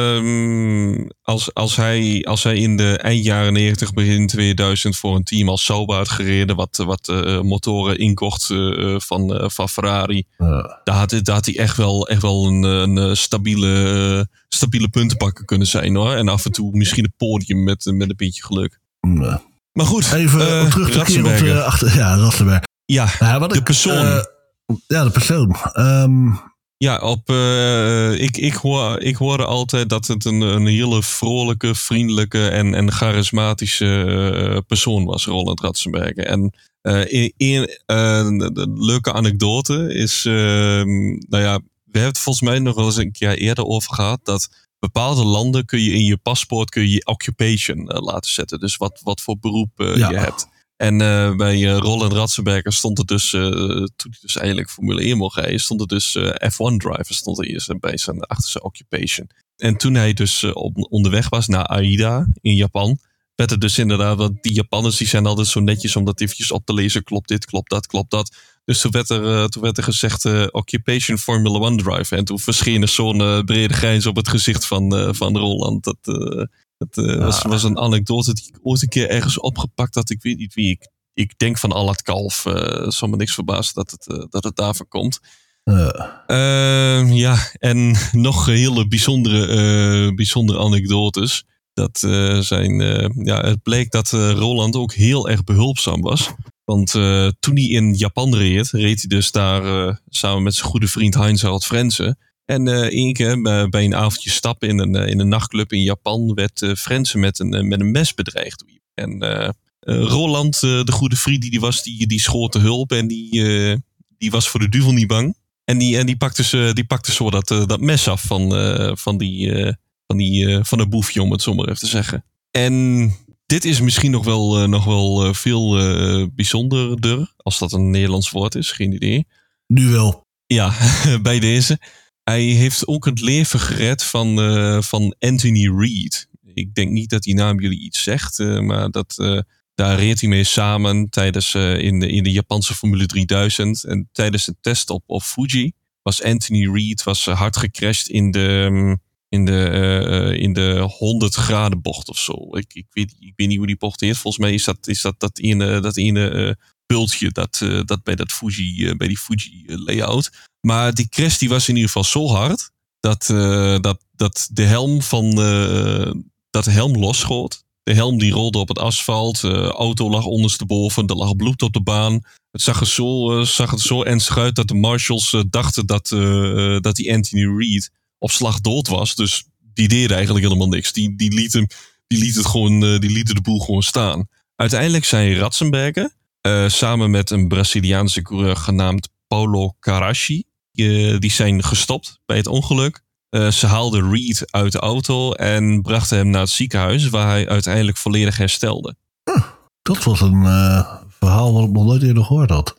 S2: uh, als, als, hij, als hij in de eind jaren negentig, begin tweeduizend voor een team als Sauber had gereden, wat, wat uh, motoren inkocht uh, van, uh, van Ferrari, ja. daar, had, daar had hij echt wel, echt wel een, een stabiele, uh, stabiele puntenpakker kunnen zijn, hoor. En af en toe misschien een podium met, met een beetje geluk.
S4: Ja.
S2: Maar goed,
S4: even uh, om terug te keren op de achter, ja, Ratzenberger.
S2: Ja,
S4: ja wat
S2: de
S4: ik,
S2: persoon.
S4: Uh, ja, de persoon. Um,
S2: Ja, op, uh, ik, ik, hoor, ik hoorde altijd dat het een, een hele vrolijke, vriendelijke en, en charismatische uh, persoon was, Roland Ratzenberger. En uh, een uh, leuke anekdote is, uh, nou ja, we hebben het volgens mij nog wel eens een keer eerder over gehad, dat bepaalde landen kun je in je paspoort kun je, je occupation uh, laten zetten. Dus wat, wat voor beroep uh, ja. je hebt. En uh, bij uh, Roland Ratzenberger stond er dus, uh, toen hij dus eigenlijk Formule één mocht rijden, stond er dus uh, F één driver stond er eerst bij zijn, achter zijn occupation. En toen hij dus uh, op, onderweg was naar Aida in Japan, werd er dus inderdaad, want die Japanners die zijn altijd zo netjes om dat eventjes op te lezen, klopt dit, klopt dat, klopt dat. Dus toen werd er, uh, toen werd er gezegd uh, occupation Formula één driver. En toen verscheen er zo'n uh, brede grijns op het gezicht van, uh, van Roland. Dat... Uh, Het uh, ja. was, was een anekdote die ik ooit een keer ergens opgepakt had. Ik weet niet wie. Ik, ik denk van Allard Kalf. Uh, zal me niks verbazen dat het, uh, dat het daarvan komt. Ja, uh, ja en nog hele bijzondere, uh, bijzondere anekdotes. Dat uh, zijn, uh, ja, het bleek dat uh, Roland ook heel erg behulpzaam was. Want uh, toen hij in Japan reed, reed hij dus daar uh, samen met zijn goede vriend Heinz-Harald Frentzen. En uh, één keer bij, bij een avondje stappen in een, uh, in een nachtclub in Japan werd uh, Frentzen met een, uh, met een mes bedreigd. En uh, uh, Roland, uh, de goede vriend die die was, die, die schoot te hulp en die, uh, die was voor de duivel niet bang. En die, en die, pakte, ze, die pakte zo dat, uh, dat mes af van, uh, van, die, uh, van, die, uh, van een boefje, om het zo maar even te zeggen. En dit is misschien nog wel, uh, nog wel uh, veel uh, bijzonderder, als dat een Nederlands woord is, geen idee.
S4: Nu wel.
S2: Ja, bij deze. Hij heeft ook het leven gered van, uh, van Anthony Reid. Ik denk niet dat die naam jullie iets zegt, uh, maar dat, uh, daar reed hij mee samen tijdens, uh, in, de, in de Japanse Formule drieduizend. En tijdens de test op, op Fuji was Anthony Reid was, uh, hard gecrashed in de, um, in, de, uh, in de honderd graden bocht of zo. Ik, ik, weet, ik weet niet hoe die bocht heet. Volgens mij is dat is dat, dat ene, dat ene uh, pultje dat, uh, dat bij, dat Fuji, uh, bij die Fuji uh, layout. Maar die crash die was in ieder geval zo hard dat, uh, dat, dat de helm van uh, dat de helm losschoot. De helm die rolde op het asfalt. De uh, auto lag ondersteboven. Er lag bloed op de baan. Het zag er zo, uh, zag er zo ernstig uit dat de marshals uh, dachten dat, uh, dat die Anthony Reid op slag dood was. Dus die deden eigenlijk helemaal niks. Die, die, lieten, die, lieten het gewoon, uh, die lieten de boel gewoon staan. Uiteindelijk zijn Ratzenberger uh, samen met een Braziliaanse coureur genaamd Paulo Karashi. Uh, die zijn gestopt bij het ongeluk. Uh, ze haalden Reid uit de auto en brachten hem naar het ziekenhuis, waar hij uiteindelijk volledig herstelde.
S4: Huh, dat was een uh, verhaal wat ik nog nooit eerder gehoord had.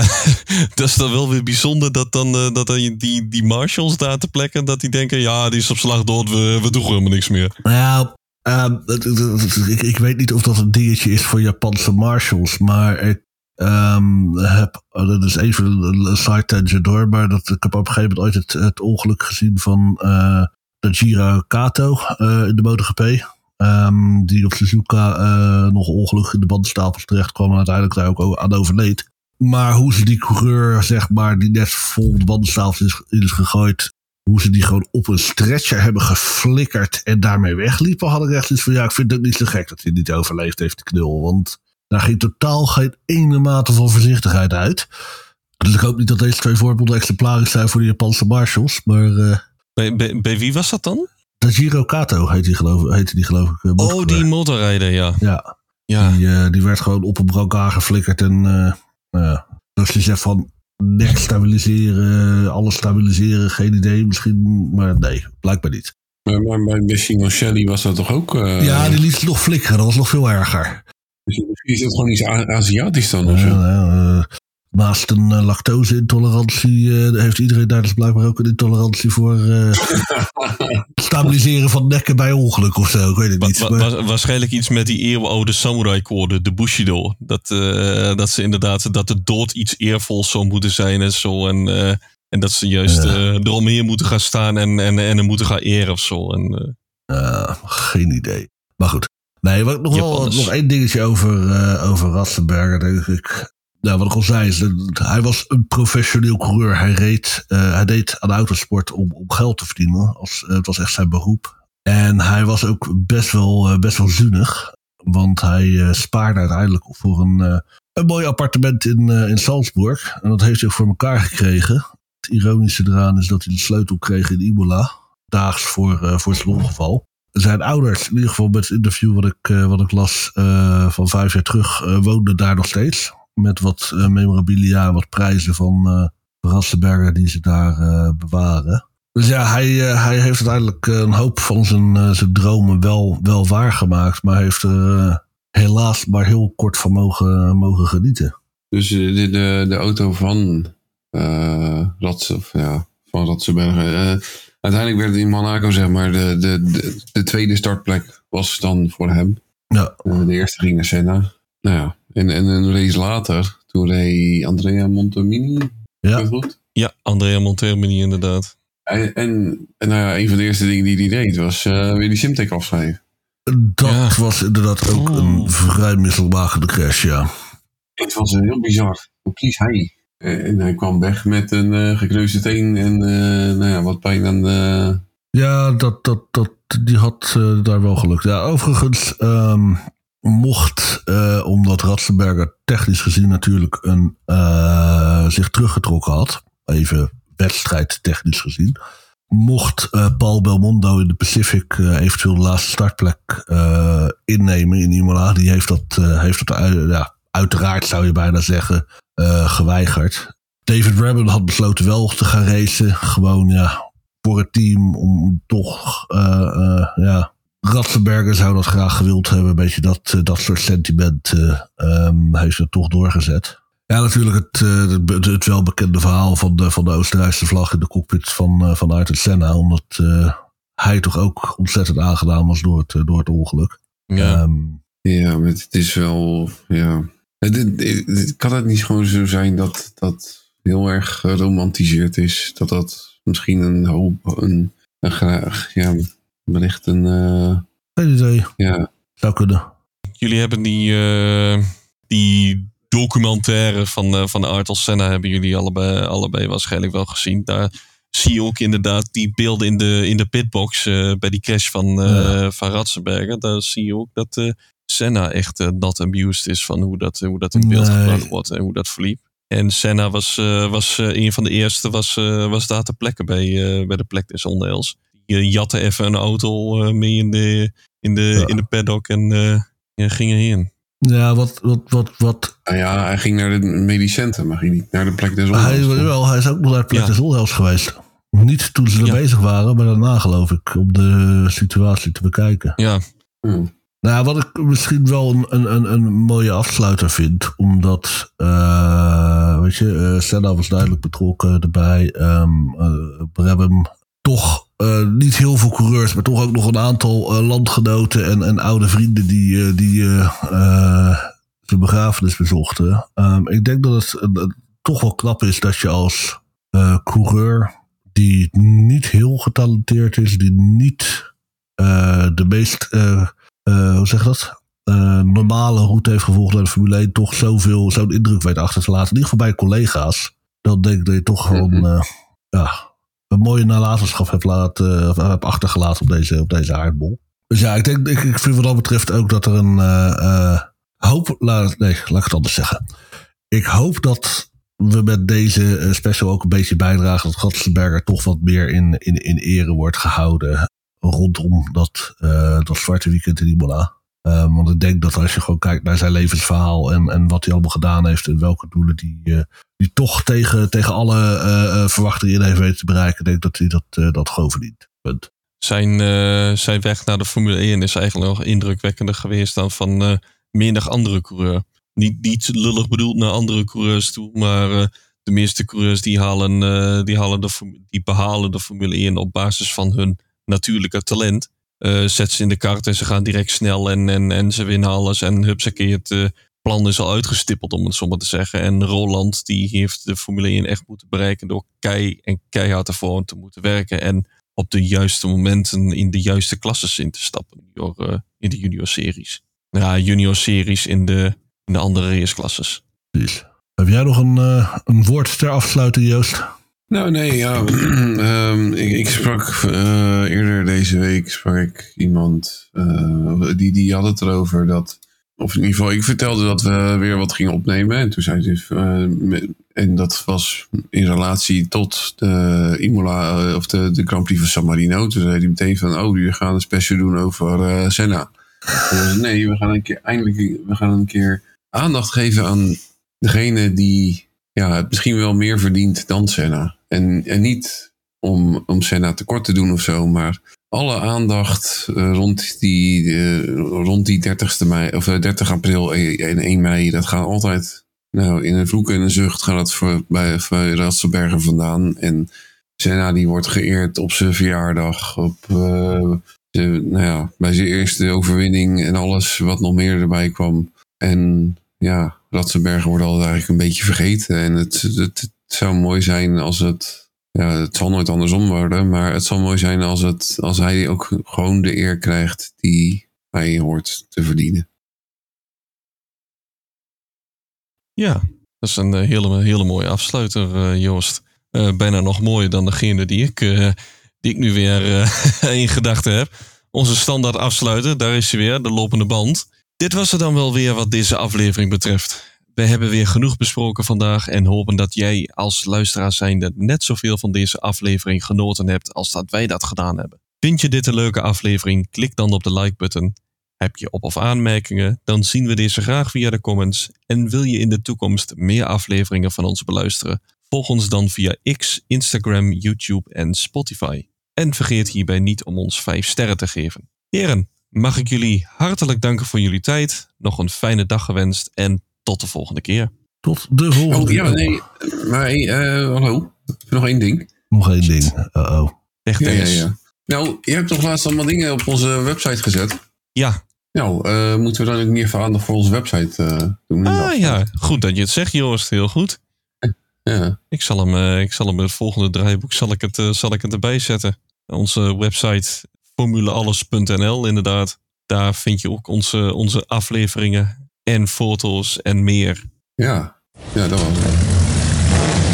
S2: Dat is dan wel weer bijzonder dat dan, uh, dat dan die, die marshals daar te plekken, dat die denken, ja, die is op slag dood, we, we doen helemaal niks meer.
S4: Nou ja, uh, ik, ik weet niet of dat een dingetje is voor Japanse marshals, maar ik Um, heb, dat is even een side tangent door, maar dat, ik heb op een gegeven moment ooit het, het ongeluk gezien van uh, Tajiro Kato uh, in de MotoGP. Um, die op Suzuka uh, nog ongelukkig in de bandenstapels terecht kwam en uiteindelijk daar ook aan overleed. Maar hoe ze die coureur, zeg maar, die net vol de bandenstapels is, is gegooid, hoe ze die gewoon op een stretcher hebben geflikkerd en daarmee wegliepen, had ik echt iets van, ja, ik vind het niet zo gek dat hij niet overleefd heeft, die knul, want daar ging totaal geen ene mate van voorzichtigheid uit. Dus ik hoop niet dat deze twee voorbeelden exemplarisch zijn voor de Japanse marshals. Maar, uh,
S2: bij, bij, bij wie was dat dan?
S4: Tajiro Kato heet die geloof, heette die geloof ik. Uh,
S2: oh, die motorrijder, ja.
S4: Ja,
S2: ja.
S4: Die, uh, die werd gewoon op een brancard geflikkerd. En uh, uh, dus je zegt van nek stabiliseren, alles stabiliseren, geen idee misschien. Maar nee, blijkbaar niet.
S3: Maar, maar bij Simoncelli was dat toch ook? Uh...
S4: Ja, die liet het nog flikkeren. Dat was nog veel erger.
S3: Misschien is het gewoon iets Aziatisch dan of
S4: zo?
S3: Ja,
S4: ja, uh, naast een uh, lactose-intolerantie uh, heeft iedereen daar dus blijkbaar ook een intolerantie voor uh, stabiliseren van nekken bij ongeluk of zo. Ik weet het niet.
S2: Wa- wa- maar... Waarschijnlijk iets met die eeuwenoude samurai-code, de Bushido. Dat, uh, dat ze inderdaad, dat de dood iets eervols zou moeten zijn en zo. En uh, En dat ze juist
S4: Ja.
S2: uh, eromheen moeten gaan staan en, en, en er moeten gaan eren of zo. En, uh,
S4: uh, geen idee. Maar goed. Nee, wat nog wel
S2: Japanners.
S4: nog één dingetje over, uh, over Ratzenberger, denk ik. Nou, wat ik al zei, is dat hij was een professioneel coureur. Hij reed, uh, hij deed aan autosport om, om geld te verdienen. Als, uh, het was echt zijn beroep. En hij was ook best wel, uh, best wel zuinig. Want hij uh, spaarde uiteindelijk voor een, uh, een mooi appartement in, uh, in Salzburg. En dat heeft hij ook voor elkaar gekregen. Het ironische eraan is dat hij de sleutel kreeg in Imola. Daags voor, uh, voor zijn ongeval. Zijn ouders, in ieder geval met het interview wat ik, uh, wat ik las uh, van vijf jaar terug, uh, woonden daar nog steeds. Met wat uh, memorabilia en wat prijzen van uh, Ratzenberger die ze daar uh, bewaren. Dus ja, hij, uh, hij heeft uiteindelijk uh, een hoop van zijn, uh, zijn dromen wel, wel waargemaakt. Maar heeft er uh, helaas maar heel kort van mogen, mogen genieten.
S3: Dus uh, de, de, de auto van uh, Ratz, of, ja, van Ratzenberger. Uh, uiteindelijk werd het in Monaco, zeg maar, de, de, de, de tweede startplek was dan voor hem.
S4: Ja.
S3: Uh, de eerste ging naar Senna. Nou ja, en, en een race later, toen reed Andrea Montemini.
S4: Ja.
S3: Goed?
S2: ja, Andrea Montermini inderdaad.
S3: En, en, en nou ja, een van de eerste dingen die hij deed was uh, weer die Simtek afschrijven.
S4: Dat
S2: Ja.
S4: was inderdaad ook
S2: Oeh.
S4: een vrij misselmakende crash, ja.
S3: Het was uh, heel bizar. Hoe kies hij? Uh, en hij kwam weg met een uh, gekneusde teen en uh, nou ja, wat pijn aan de...
S4: Ja, dat, dat, dat, die had uh, daar wel gelukt. Ja, overigens um, mocht, uh, omdat Ratzenberger technisch gezien natuurlijk een, uh, zich teruggetrokken had, even wedstrijd technisch gezien, mocht uh, Paul Belmondo in de Pacific uh, eventueel de laatste startplek uh, innemen in Imola. Die heeft dat, uh, heeft dat uh, ja, uiteraard, zou je bijna zeggen, uh, geweigerd. David Rabin had besloten wel te gaan racen. Gewoon, ja, voor het team om toch, uh, uh, ja, Ratzenberger zou dat graag gewild hebben. Een beetje dat, uh, dat soort sentiment uh, um, heeft het toch doorgezet. Ja, natuurlijk het, uh, het, het welbekende verhaal van de, van de Oostenrijkse vlag in de cockpit van, uh, van Ayrton Senna. Omdat uh, hij toch ook ontzettend aangedaan was door het, uh, door het ongeluk.
S2: Ja.
S4: Um,
S3: Ja, maar het is wel, ja... Het, het, het, het, kan het niet gewoon zo zijn dat dat heel erg geromantiseerd is? Dat dat misschien een hoop, een, een graag, ja, wellicht een, uh,
S4: geen idee.
S3: ja...
S4: Zou kunnen.
S2: Jullie hebben die, uh, die documentaire van, uh, van Ayrton Senna hebben jullie allebei, allebei waarschijnlijk wel gezien. Daar zie je ook inderdaad die beelden in de, in de pitbox uh, bij die crash van, uh, ja. van Ratzenberger. Daar zie je ook dat uh, Senna echt uh, not amused is van hoe dat, hoe dat in beeld
S4: Nee.
S2: gebracht wordt en hoe dat verliep. En Senna was, uh, was uh, een van de eerste, was, uh, was daar ter plekke bij, uh, bij de plek des onheils. Die uh, jatte even een auto uh, mee in de, in de,
S4: Ja.
S2: in de paddock en uh, ja, ging erheen.
S4: Ja, wat, wat, wat, wat.
S3: Nou ja, hij ging naar de medisch centrum, maar ging niet naar de plek des
S4: Hij,
S3: onheils.
S4: wel, hij is ook nog naar de plek
S2: Ja.
S4: des onheils geweest. Niet toen ze er
S2: Ja.
S4: bezig waren, maar daarna geloof ik. Om de situatie te bekijken.
S2: Ja,
S3: Hmm.
S4: Nou, wat ik misschien wel een, een, een, een mooie afsluiter vind. Omdat, uh, weet je, uh, Senna was duidelijk betrokken erbij. Um, uh, Brabham toch uh, niet heel veel coureurs, maar toch ook nog een aantal uh, landgenoten en, en oude vrienden die, uh, die uh, uh, zijn begrafenis bezochten. Um, ik denk dat het uh, toch wel knap is dat je als uh, coureur die niet heel getalenteerd is, die niet uh, de meest... Uh, Uh, hoe zeg je dat? Uh, normale route heeft gevolgd naar de Formule één, toch zoveel, zo'n indruk weet achter te laten. In ieder geval bij collega's. Dan denk ik dat je toch gewoon
S3: Mm-hmm.
S4: uh, ja, een mooie nalatenschap hebt, laten, of hebt achtergelaten op deze, op deze aardbol. Dus ja, ik, denk, ik, ik vind wat dat betreft ook dat er een uh, uh, hoop... La, nee, laat ik het anders zeggen. Ik hoop dat we met deze uh, special ook een beetje bijdragen dat Ratzenberger toch wat meer in, in, in ere wordt gehouden rondom dat, uh, dat zwarte weekend in Imola. Um, want ik denk dat als je gewoon kijkt naar zijn levensverhaal en, en wat hij allemaal gedaan heeft en welke doelen die, uh, die toch tegen, tegen alle uh, verwachtingen in heeft weten te bereiken, denk ik dat hij dat, uh, dat gewoon verdient. Punt.
S2: zijn, uh, zijn weg naar de Formule één is eigenlijk nog indrukwekkender geweest dan van uh, menig andere coureur. Niet, niet lullig bedoeld naar andere coureurs toe, maar uh, de meeste coureurs die, halen, uh, die, halen de, die behalen de Formule één op basis van hun natuurlijke talent. Uh, zet ze in de kart en ze gaan direct snel en, en, en ze winnen alles. En hupsakee, het, uh, plan is al uitgestippeld, om het zo maar te zeggen. En Roland die heeft de Formule één echt moeten bereiken door kei en keihard ervoor te moeten werken. En op de juiste momenten in de juiste klasses in te stappen. Door, uh, in de junior series. Ja, junior series in de, in de andere raceklasses.
S4: Precies. Heb jij nog een, uh, een woord ter afsluiting, Joost?
S3: Nou, nee, ja. um, ik, ik sprak uh, eerder deze week sprak ik iemand uh, die, die had het erover dat, of in ieder geval, ik vertelde dat we weer wat gingen opnemen. En toen zei ze, uh, en dat was in relatie tot de Imola, uh, of de, de Grand Prix van San Marino. Toen zei hij meteen van, oh, jullie gaan een special doen over uh, Senna. Uh, nee, we gaan een keer, eindelijk, we gaan een keer aandacht geven aan degene die ja, het misschien wel meer verdient dan Senna. En, en niet om, om Senna tekort te doen of zo, maar alle aandacht uh, rond die, uh, rond die dertigste mei, of uh, dertig april en één mei, dat gaat altijd nou, in een vloek en een zucht gaat het voor, bij, bij Ratzenberger vandaan. En Senna die wordt geëerd op zijn verjaardag, op, uh, de, nou ja, bij zijn eerste overwinning en alles wat nog meer erbij kwam. En ja, Ratzenberger wordt altijd eigenlijk een beetje vergeten. En het, het, het zou mooi zijn als het... Ja, het zal nooit andersom worden. Maar het zal mooi zijn als, het, als hij ook gewoon de eer krijgt die hij hoort te verdienen.
S2: Ja, dat is een hele, hele mooie afsluiter, uh, Joost. Uh, bijna nog mooier dan degene die ik, uh, die ik nu weer uh, in gedachten heb. Onze standaard afsluiter, daar is hij weer, de lopende band. Dit was er dan wel weer wat deze aflevering betreft. We hebben weer genoeg besproken vandaag en hopen dat jij als luisteraar zijnde net zoveel van deze aflevering genoten hebt als dat wij dat gedaan hebben. Vind je dit een leuke aflevering? Klik dan op de like-button. Heb je op- of aanmerkingen? Dan zien we deze graag via de comments. En wil je in de toekomst meer afleveringen van ons beluisteren? Volg ons dan via X, Instagram, YouTube en Spotify. En vergeet hierbij niet om ons vijf sterren te geven. Heren, mag ik jullie hartelijk danken voor jullie tijd. Nog een fijne dag gewenst en tot de volgende keer.
S4: Tot de volgende
S3: keer. Oh ja,
S4: keer.
S3: nee. Maar hey, uh, hallo. Nog één ding.
S4: Nog één ding. Uh-oh.
S2: Echt
S3: ja, ja, ja. Nou, je hebt toch laatst allemaal dingen op onze website gezet?
S2: Ja.
S3: Nou, uh, moeten we dan ook niet even aandacht voor onze website uh, doen?
S2: Ah ja, goed dat je het zegt, Joost. Heel goed.
S3: Ja.
S2: Ik zal hem, uh, ik zal hem het volgende draaiboek zal ik het, uh, zal ik het erbij zetten. Onze website formulealles punt n l inderdaad. Daar vind je ook onze, onze afleveringen en foto's en meer.
S3: Ja, ja dat was het.